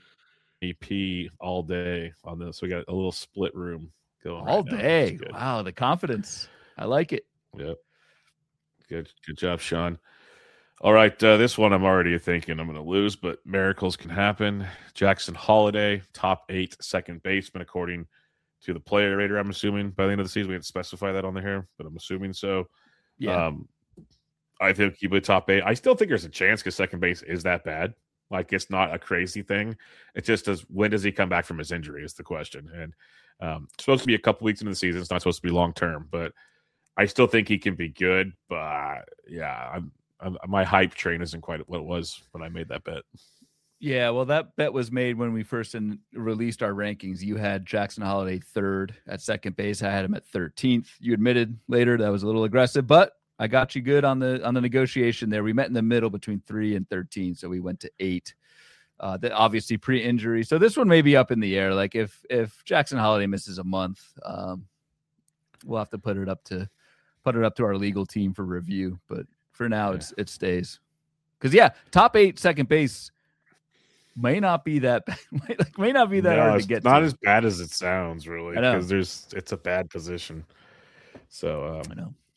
S1: P all day on this. We got a little split room. Going
S2: all
S1: right
S2: day. Wow, the confidence. I like it.
S1: Yep. Good good job, Sean. All right, uh, this one I'm already thinking I'm going to lose, but miracles can happen. Jackson Holiday, top eight second baseman, according to the player rater, I'm assuming. By the end of the season, we didn't specify that on the here, but I'm assuming so.
S2: Yeah.
S1: Um, I think he'll be top eight. I still think there's a chance because second base is that bad. Like, it's not a crazy thing. It just does. When does he come back from his injury is the question. And Um, it's supposed to be a couple weeks into the season. It's not supposed to be long term, but I still think he can be good. But yeah, I'm, I'm, my hype train isn't quite what it was when I made that bet.
S2: Yeah, well, that bet was made when we first in, released our rankings. You had Jackson Holiday third at second base. I had him at thirteenth. You admitted later that was a little aggressive, but I got you good on the on the negotiation there. We met in the middle between three and thirteen, so we went to eight. Uh, that obviously pre-injury. So this one may be up in the air. Like if, if Jackson Holiday misses a month, um, we'll have to put it up to, put it up to our legal team for review. But for now, yeah. it's, it stays. Cause yeah, top eight second base may not be that, like, may not be that
S1: no,
S2: hard to get
S1: not
S2: to.
S1: as bad as it sounds really.
S2: I know.
S1: Cause there's, it's a bad position. So, um,
S2: I know.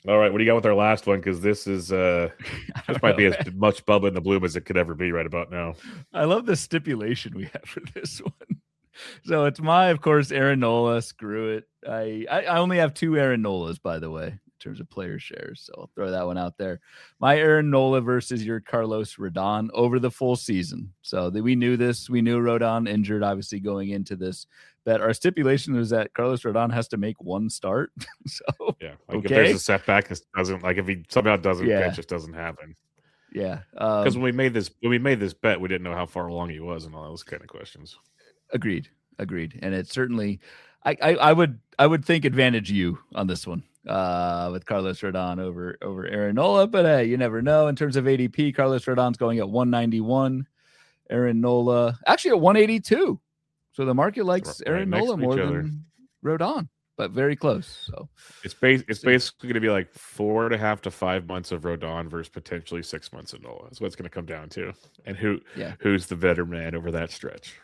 S1: All right, what do you got with our last one? Because this is uh, this might know. be as much Bubba in the Bloom as it could ever be right about now.
S2: I love the stipulation we have for this one. So it's my, of course, Aaron Nola. Screw it. I, I I only have two Aaron Nolas, by the way, in terms of player shares. So I'll throw that one out there. My Aaron Nola versus your Carlos Rodon over the full season. So the, we knew this. We knew Rodon injured, obviously, going into this. That our stipulation was that Carlos Rodon has to make one start. So
S1: yeah, like okay. if there's a setback, it doesn't like if he somehow doesn't, yeah. it just doesn't happen.
S2: Yeah,
S1: because
S2: um,
S1: when we made this, when we made this bet, we didn't know how far along he was and all those kind of questions.
S2: Agreed, agreed, and it certainly, I, I, I would, I would think advantage you on this one uh, with Carlos Rodon over over Aaron Nola, but hey, you never know. In terms of A D P, Carlos Rodon's going at one ninety-one, Aaron Nola actually at one eighty-two. So the market likes right Aaron Nola more than Rodon, but very close. So
S1: it's bas- it's basically going to be like four and a half to five months of Rodon versus potentially six months of Nola. That's what it's going to come down to. And who
S2: yeah.
S1: who's the better man over that stretch?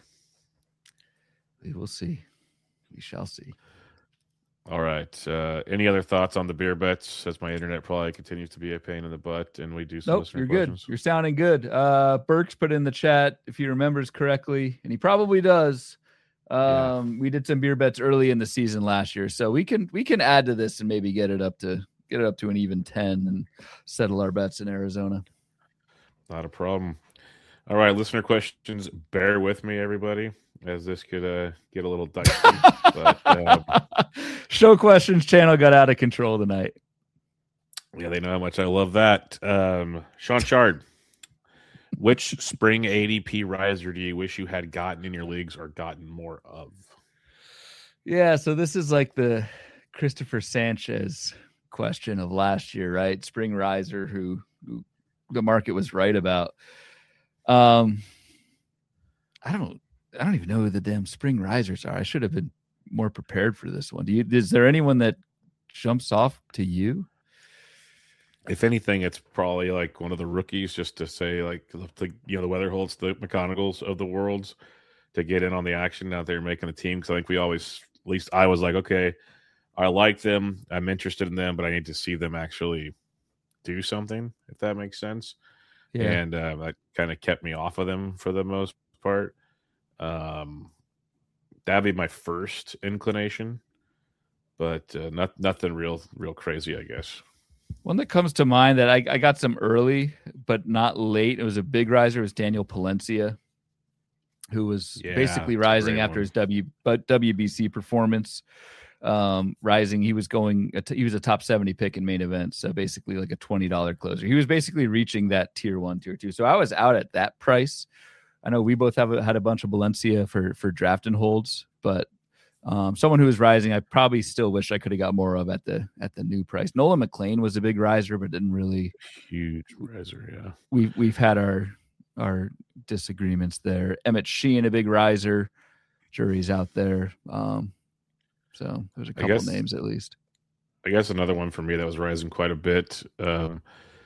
S2: We will see. We shall see.
S1: All right. Uh, any other thoughts on the beer bets as my internet probably continues to be a pain in the butt and we do some
S2: nope, you're questions? Good. You're sounding good. Uh, Burks put in the chat, if he remembers correctly, and he probably does. Um, yeah. We did some beer bets early in the season last year, so we can we can add to this and maybe get it up to get it up to an even ten and settle our bets in Arizona.
S1: Not a problem. All right, listener questions. Bear with me, everybody, as this could uh, get a little dicey. but, um,
S2: Show questions channel got out of control tonight.
S1: Yeah, they know how much I love that. Um, Sean Shard, which spring A D P riser do you wish you had gotten in your leagues or gotten more of?
S2: Yeah, so this is like the Christopher Sanchez question of last year, right? Spring riser who, who the market was right about. Um, I don't, I don't even know who the damn spring risers are. I should have been more prepared for this one. Do you? Is there anyone that jumps off to you?
S1: If anything, it's probably like one of the rookies, just to say, like, the, you know, the Weatherholts, the McConaughey's of the worlds, to get in on the action now they're making a team. Because I think we always, at least I was like, okay, I like them, I'm interested in them, but I need to see them actually do something, if that makes sense. Yeah. And uh, that kind of kept me off of them for the most part. Um, that'd be my first inclination, but uh, not nothing real, real crazy, I guess.
S2: One that comes to mind that I, I got some early, but not late. It was a big riser. It was Daniel Palencia, who was yeah, basically rising after one. his W, but W B C performance. Um, rising, he was going. He was a top seventy pick in main events, so basically like a twenty dollar closer. He was basically reaching that tier one, tier two. So I was out at that price. I know we both have a, had a bunch of Palencia for for draft and holds, but. Um, someone who was rising, I probably still wish I could have got more of at the at the new price. Nolan McLean was a big riser, but didn't really
S1: huge riser. Yeah,
S2: we've we've had our our disagreements there. Emmett Sheehan, a big riser. Jury's out there. Um, so there's a couple guess, names at least.
S1: I guess another one for me that was rising quite a bit. Um,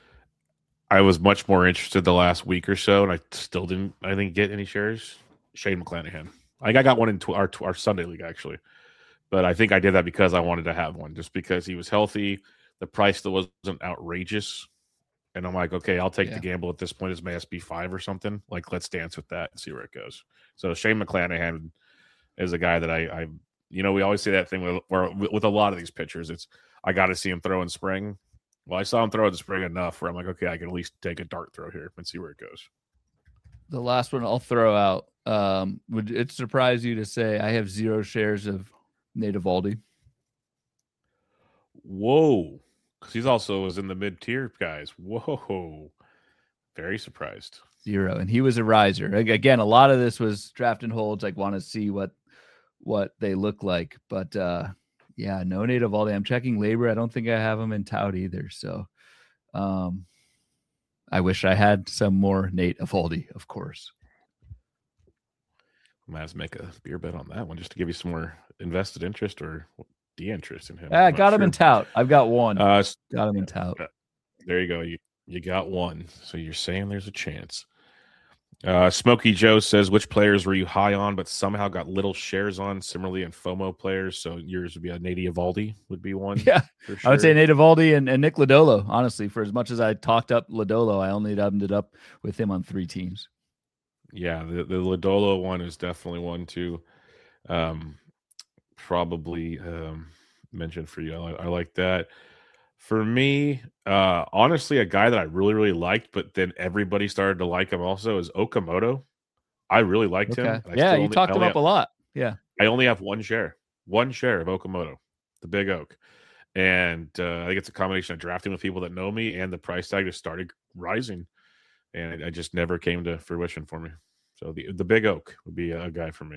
S1: I was much more interested the last week or so, and I still didn't. I didn't get any shares. Shane McClanahan. I got one in our our Sunday league actually, but I think I did that because I wanted to have one, just because he was healthy. The price that wasn't outrageous, and I'm like, okay, I'll take yeah. the gamble at this point. It's my S B five or something. Like, let's dance with that and see where it goes. So Shane McClanahan is a guy that I, I you know, we always say that thing with, where with a lot of these pitchers, it's I got to see him throw in spring. Well, I saw him throw in spring enough where I'm like, okay, I can at least take a dart throw here and see where it goes.
S2: The last one I'll throw out. Um, would it surprise you to say I have zero shares of Nate Eovaldi?
S1: Whoa. Because he's also was in the mid-tier guys. Whoa. Very surprised.
S2: Zero. And he was a riser. Again, a lot of this was draft and holds. Like, want to see what what they look like. But, uh, yeah, no Nate Eovaldi. I'm checking labor. I don't think I have him in tout either. So, um, I wish I had some more Nate Eovaldi, of course.
S1: I might have to make a beer bet on that one just to give you some more invested interest or de-interest in him.
S2: I got sure. him in tout. I've got one. Uh, got him in tout.
S1: There you go. You you got one. So you're saying there's a chance. Uh, Smokey Joe says, which players were you high on but somehow got little shares on? Similarly, in FOMO players, so yours would be a Nate Eovaldi would be one.
S2: Yeah,
S1: for sure.
S2: I would say Nate Eovaldi and, and Nick Lodolo. Honestly, for as much as I talked up Lodolo, I only ended up with him on three teams.
S1: Yeah, the, the Lodolo one is definitely one to um, probably um, mention for you. I, I like that. For me, uh, honestly, a guy that I really, really liked, but then everybody started to like him also is Okamoto. I really liked
S2: okay.
S1: him. I
S2: Yeah, you
S1: only,
S2: talked him up
S1: have,
S2: a lot. Yeah.
S1: I only have one share, one share of Okamoto, the Big Oak. And uh, I think it's a combination of drafting with people that know me and the price tag just started rising. And it, it just never came to fruition for me. So the, the Big Oak would be a guy for me.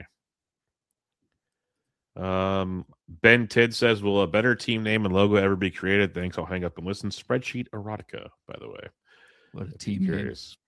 S1: Um, Ben Tidd says, will a better team name and logo ever be created? Thanks. I'll hang up and listen. Spreadsheet Erotica, by the way.
S2: What a team curious.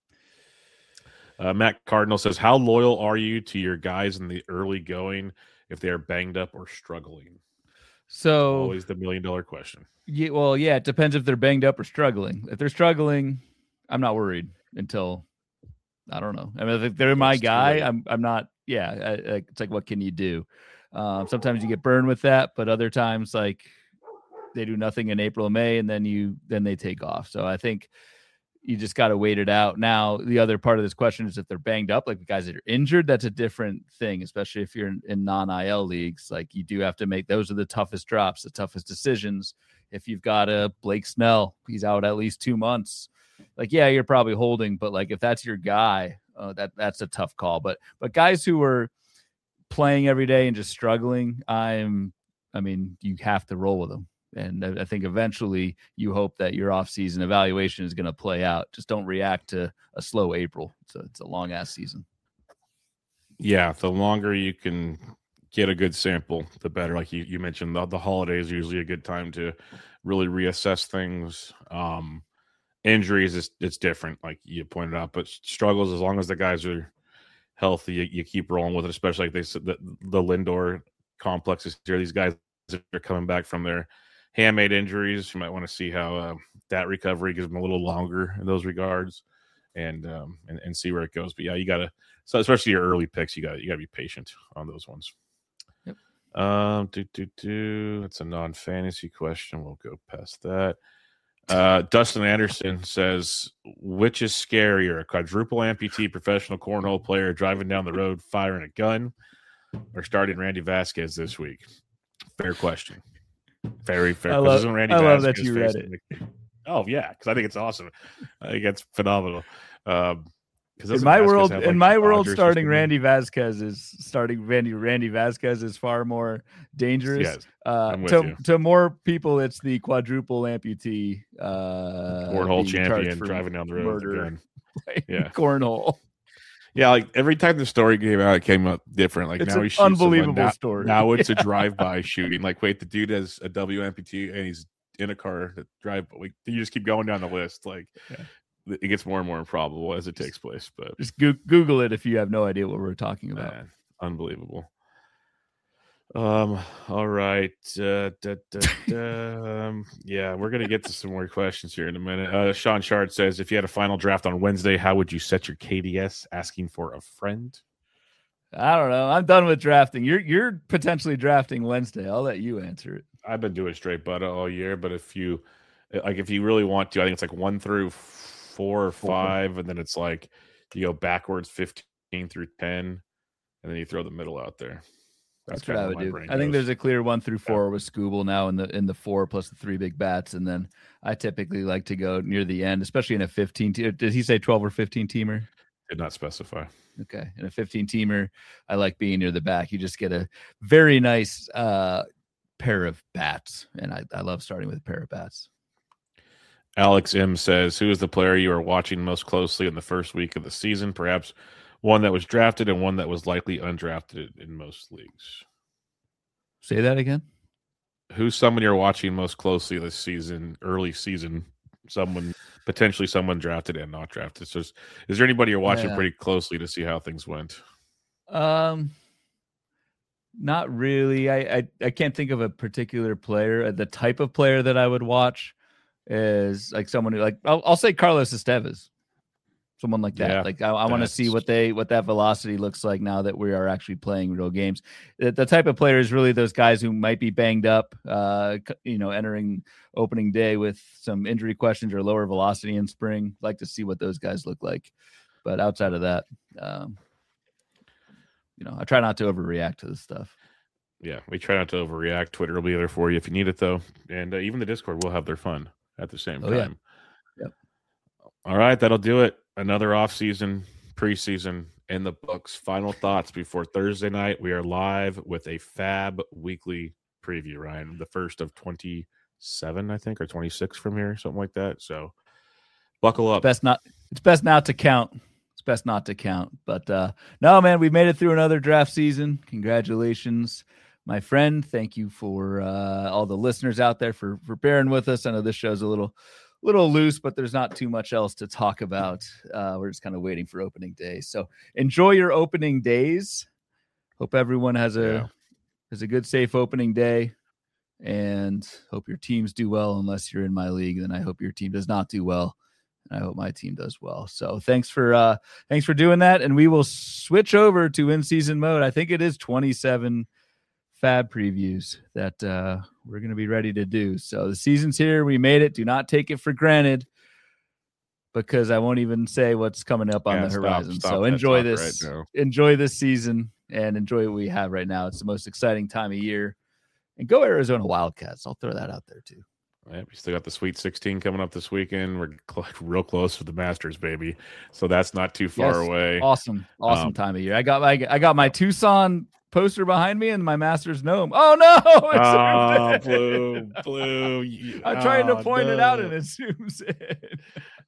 S1: Uh, Matt Cardinal says, how loyal are you to your guys in the early going if they are banged up or struggling?
S2: So
S1: always the million dollar question.
S2: Yeah, well, yeah, it depends if they're banged up or struggling. If they're struggling, I'm not worried until I don't know. I mean, if they're my guy, I'm I'm not. Yeah, I, I, it's like, what can you do? Um, sometimes you get burned with that, but other times, like, they do nothing in April and May, and then you then they take off. So I think you just got to wait it out. Now, the other part of this question is if they're banged up, like the guys that are injured, that's a different thing, especially if you're in, in non-I L leagues. Like, you do have to make, those are the toughest drops, the toughest decisions. If you've got a Blake Snell, he's out at least two months. Like, yeah, you're probably holding, but like if that's your guy, uh, that that's a tough call. But but guys who are playing every day and just struggling, I'm, I mean, you have to roll with them. And I think eventually you hope that your offseason evaluation is going to play out. Just don't react to a slow April. It's a, it's a long ass season.
S1: Yeah, the longer you can get a good sample, the better. Like you, you mentioned, the, the holiday is usually a good time to really reassess things. Um, injuries is it's different, like you pointed out, but struggles, as long as the guys are healthy, you, you keep rolling with it. Especially like they said, the, the Lindor complex is here. These guys are coming back from their handmade injuries. You might want to see how uh, that recovery gives them a little longer in those regards, and um, and, and see where it goes. But yeah, you gotta, so especially your early picks, you got you gotta be patient on those ones.
S2: Yep.
S1: Um, do do do. It's a non-fantasy question. We'll go past that. Uh, Dustin Anderson says, which is scarier, a quadruple amputee professional cornhole player driving down the road firing a gun, or starting Randy Vasquez this week? Fair question. Very fair.
S2: I love,
S1: Randy
S2: I love
S1: Vasquez
S2: that you read it.
S1: The, oh yeah, because I think it's awesome. I think it's phenomenal. Um,
S2: in my
S1: Vasquez
S2: world,
S1: have,
S2: in
S1: like,
S2: my world,
S1: Dodgers
S2: starting Randy Vasquez is starting Randy Randy Vasquez is far more dangerous.
S1: Yes,
S2: uh, to you. to more people, it's the quadruple amputee, uh,
S1: cornhole champion driving down the road with a gun.
S2: Yeah, cornhole.
S1: Yeah, like every time the story came out, it came out different. Like
S2: it's
S1: now
S2: an
S1: he shoots
S2: unbelievable
S1: now,
S2: story.
S1: Now it's
S2: yeah.
S1: a drive-by shooting. Like, wait, the dude has a W amputee and he's in a car that drive. Like, you just keep going down the list. Like, yeah. It gets more and more improbable as it takes place. But
S2: just go- Google it if you have no idea what we're talking about.
S1: Man, unbelievable. Um. All right. Uh, da, da, da, um, yeah, we're gonna get to some more questions here in a minute. Uh, Sean Shard says, if you had a final draft on Wednesday, how would you set your K D S? Asking for a friend.
S2: I don't know. I'm done with drafting. You're you're potentially drafting Wednesday. I'll let you answer it.
S1: I've been doing straight butter all year, but if you like, if you really want to, I think it's like one through four or five, four. And then it's like you go backwards fifteen through ten, and then you throw the middle out there.
S2: That's, That's what I would do. I think there's a clear one through four yeah. with Scooble now in the in the four plus the three big bats, and then I typically like to go near the end, especially in a fifteen. Te- did he say twelve or fifteen teamer?
S1: Did not specify.
S2: Okay, in a fifteen teamer, I like being near the back. You just get a very nice uh, pair of bats, and I, I love starting with a pair of bats.
S1: Alex M says, who is the player you are watching most closely in the first week of the season? Perhaps one that was drafted and one that was likely undrafted in most leagues.
S2: Say that again.
S1: Who's someone you're watching most closely this season, early season? Someone, potentially someone drafted and not drafted. So is, is there anybody you're watching yeah. pretty closely to see how things went?
S2: Um, not really. I, I, I can't think of a particular player. The type of player that I would watch is like someone who, like, I'll, I'll say Carlos Estevez. someone like that.
S1: Yeah,
S2: like I, I want to see what they what that velocity looks like now that we are actually playing real games. The, the type of player is really those guys who might be banged up, uh, you know, entering opening day with some injury questions or lower velocity in spring. Like to see what those guys look like. But outside of that, um, you know, I try not to overreact to this stuff.
S1: Yeah, we try not to overreact. Twitter will be there for you if you need it, though. And uh, even the Discord will have their fun at the same
S2: oh,
S1: time.
S2: Yeah. Yep.
S1: All right, that'll do it. Another off-season, preseason in the books. Final thoughts before Thursday night. We are live with a Fab weekly preview, Ryan. The first of twenty-seven, I think, or twenty-six from here, something like that. So buckle up.
S2: It's best not, it's best not to count. It's best not to count. But uh, no, man, we made it through another draft season. Congratulations, my friend. Thank you for uh, all the listeners out there for for bearing with us. I know this show's a little little loose, but there's not too much else to talk about. Uh, we're just kind of waiting for opening day. So enjoy your opening days. Hope everyone has a yeah. has a good, safe opening day, and hope your teams do well. Unless you're in my league, then I hope your team does not do well. And I hope my team does well. So thanks for uh, thanks for doing that, and we will switch over to in-season mode. I think it is twenty-seven Fab previews that uh, we're going to be ready to do. So the season's here. We made it. Do not take it for granted, because I won't even say what's coming up on yeah, the stop, horizon. Stop so enjoy this, right enjoy this season, and enjoy what we have right now. It's the most exciting time of year. And go Arizona Wildcats. I'll throw that out there too.
S1: Yeah, we still got the Sweet sixteen coming up this weekend. We're cl- real close to the Masters, baby. So that's not too far
S2: yes.
S1: away.
S2: Awesome, awesome um, time of year. I got my I got my Tucson poster behind me and my Masters gnome. Oh no!
S1: Oh, blue, blue.
S2: I'm trying
S1: oh,
S2: to point
S1: no.
S2: it out and it zooms in.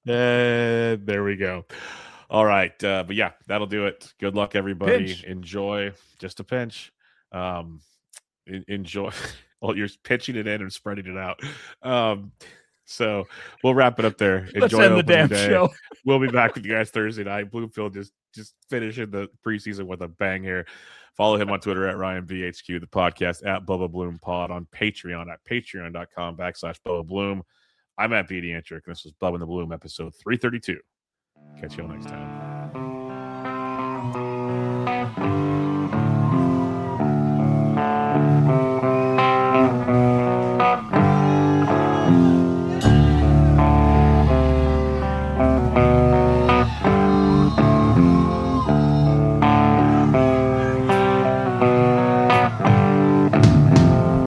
S1: Uh, there we go. All right, uh, but yeah, that'll do it. Good luck, everybody.
S2: Pinch.
S1: Enjoy. Just a pinch. Um, enjoy. Well, you're pitching it in and spreading it out. Um, so we'll wrap it up there.
S2: Let's
S1: Enjoy
S2: end the damn
S1: day.
S2: show.
S1: We'll be back with you guys Thursday night. Bluefield just just finishing the preseason with a bang here. Follow him on Twitter at Ryan V H Q, the podcast at Bubba Bloom Pod, on Patreon at patreon.com backslash Bubba Bloom. I'm at B D Antrick, and this was Bubba and the Bloom, episode three thirty-two. Catch you all next time.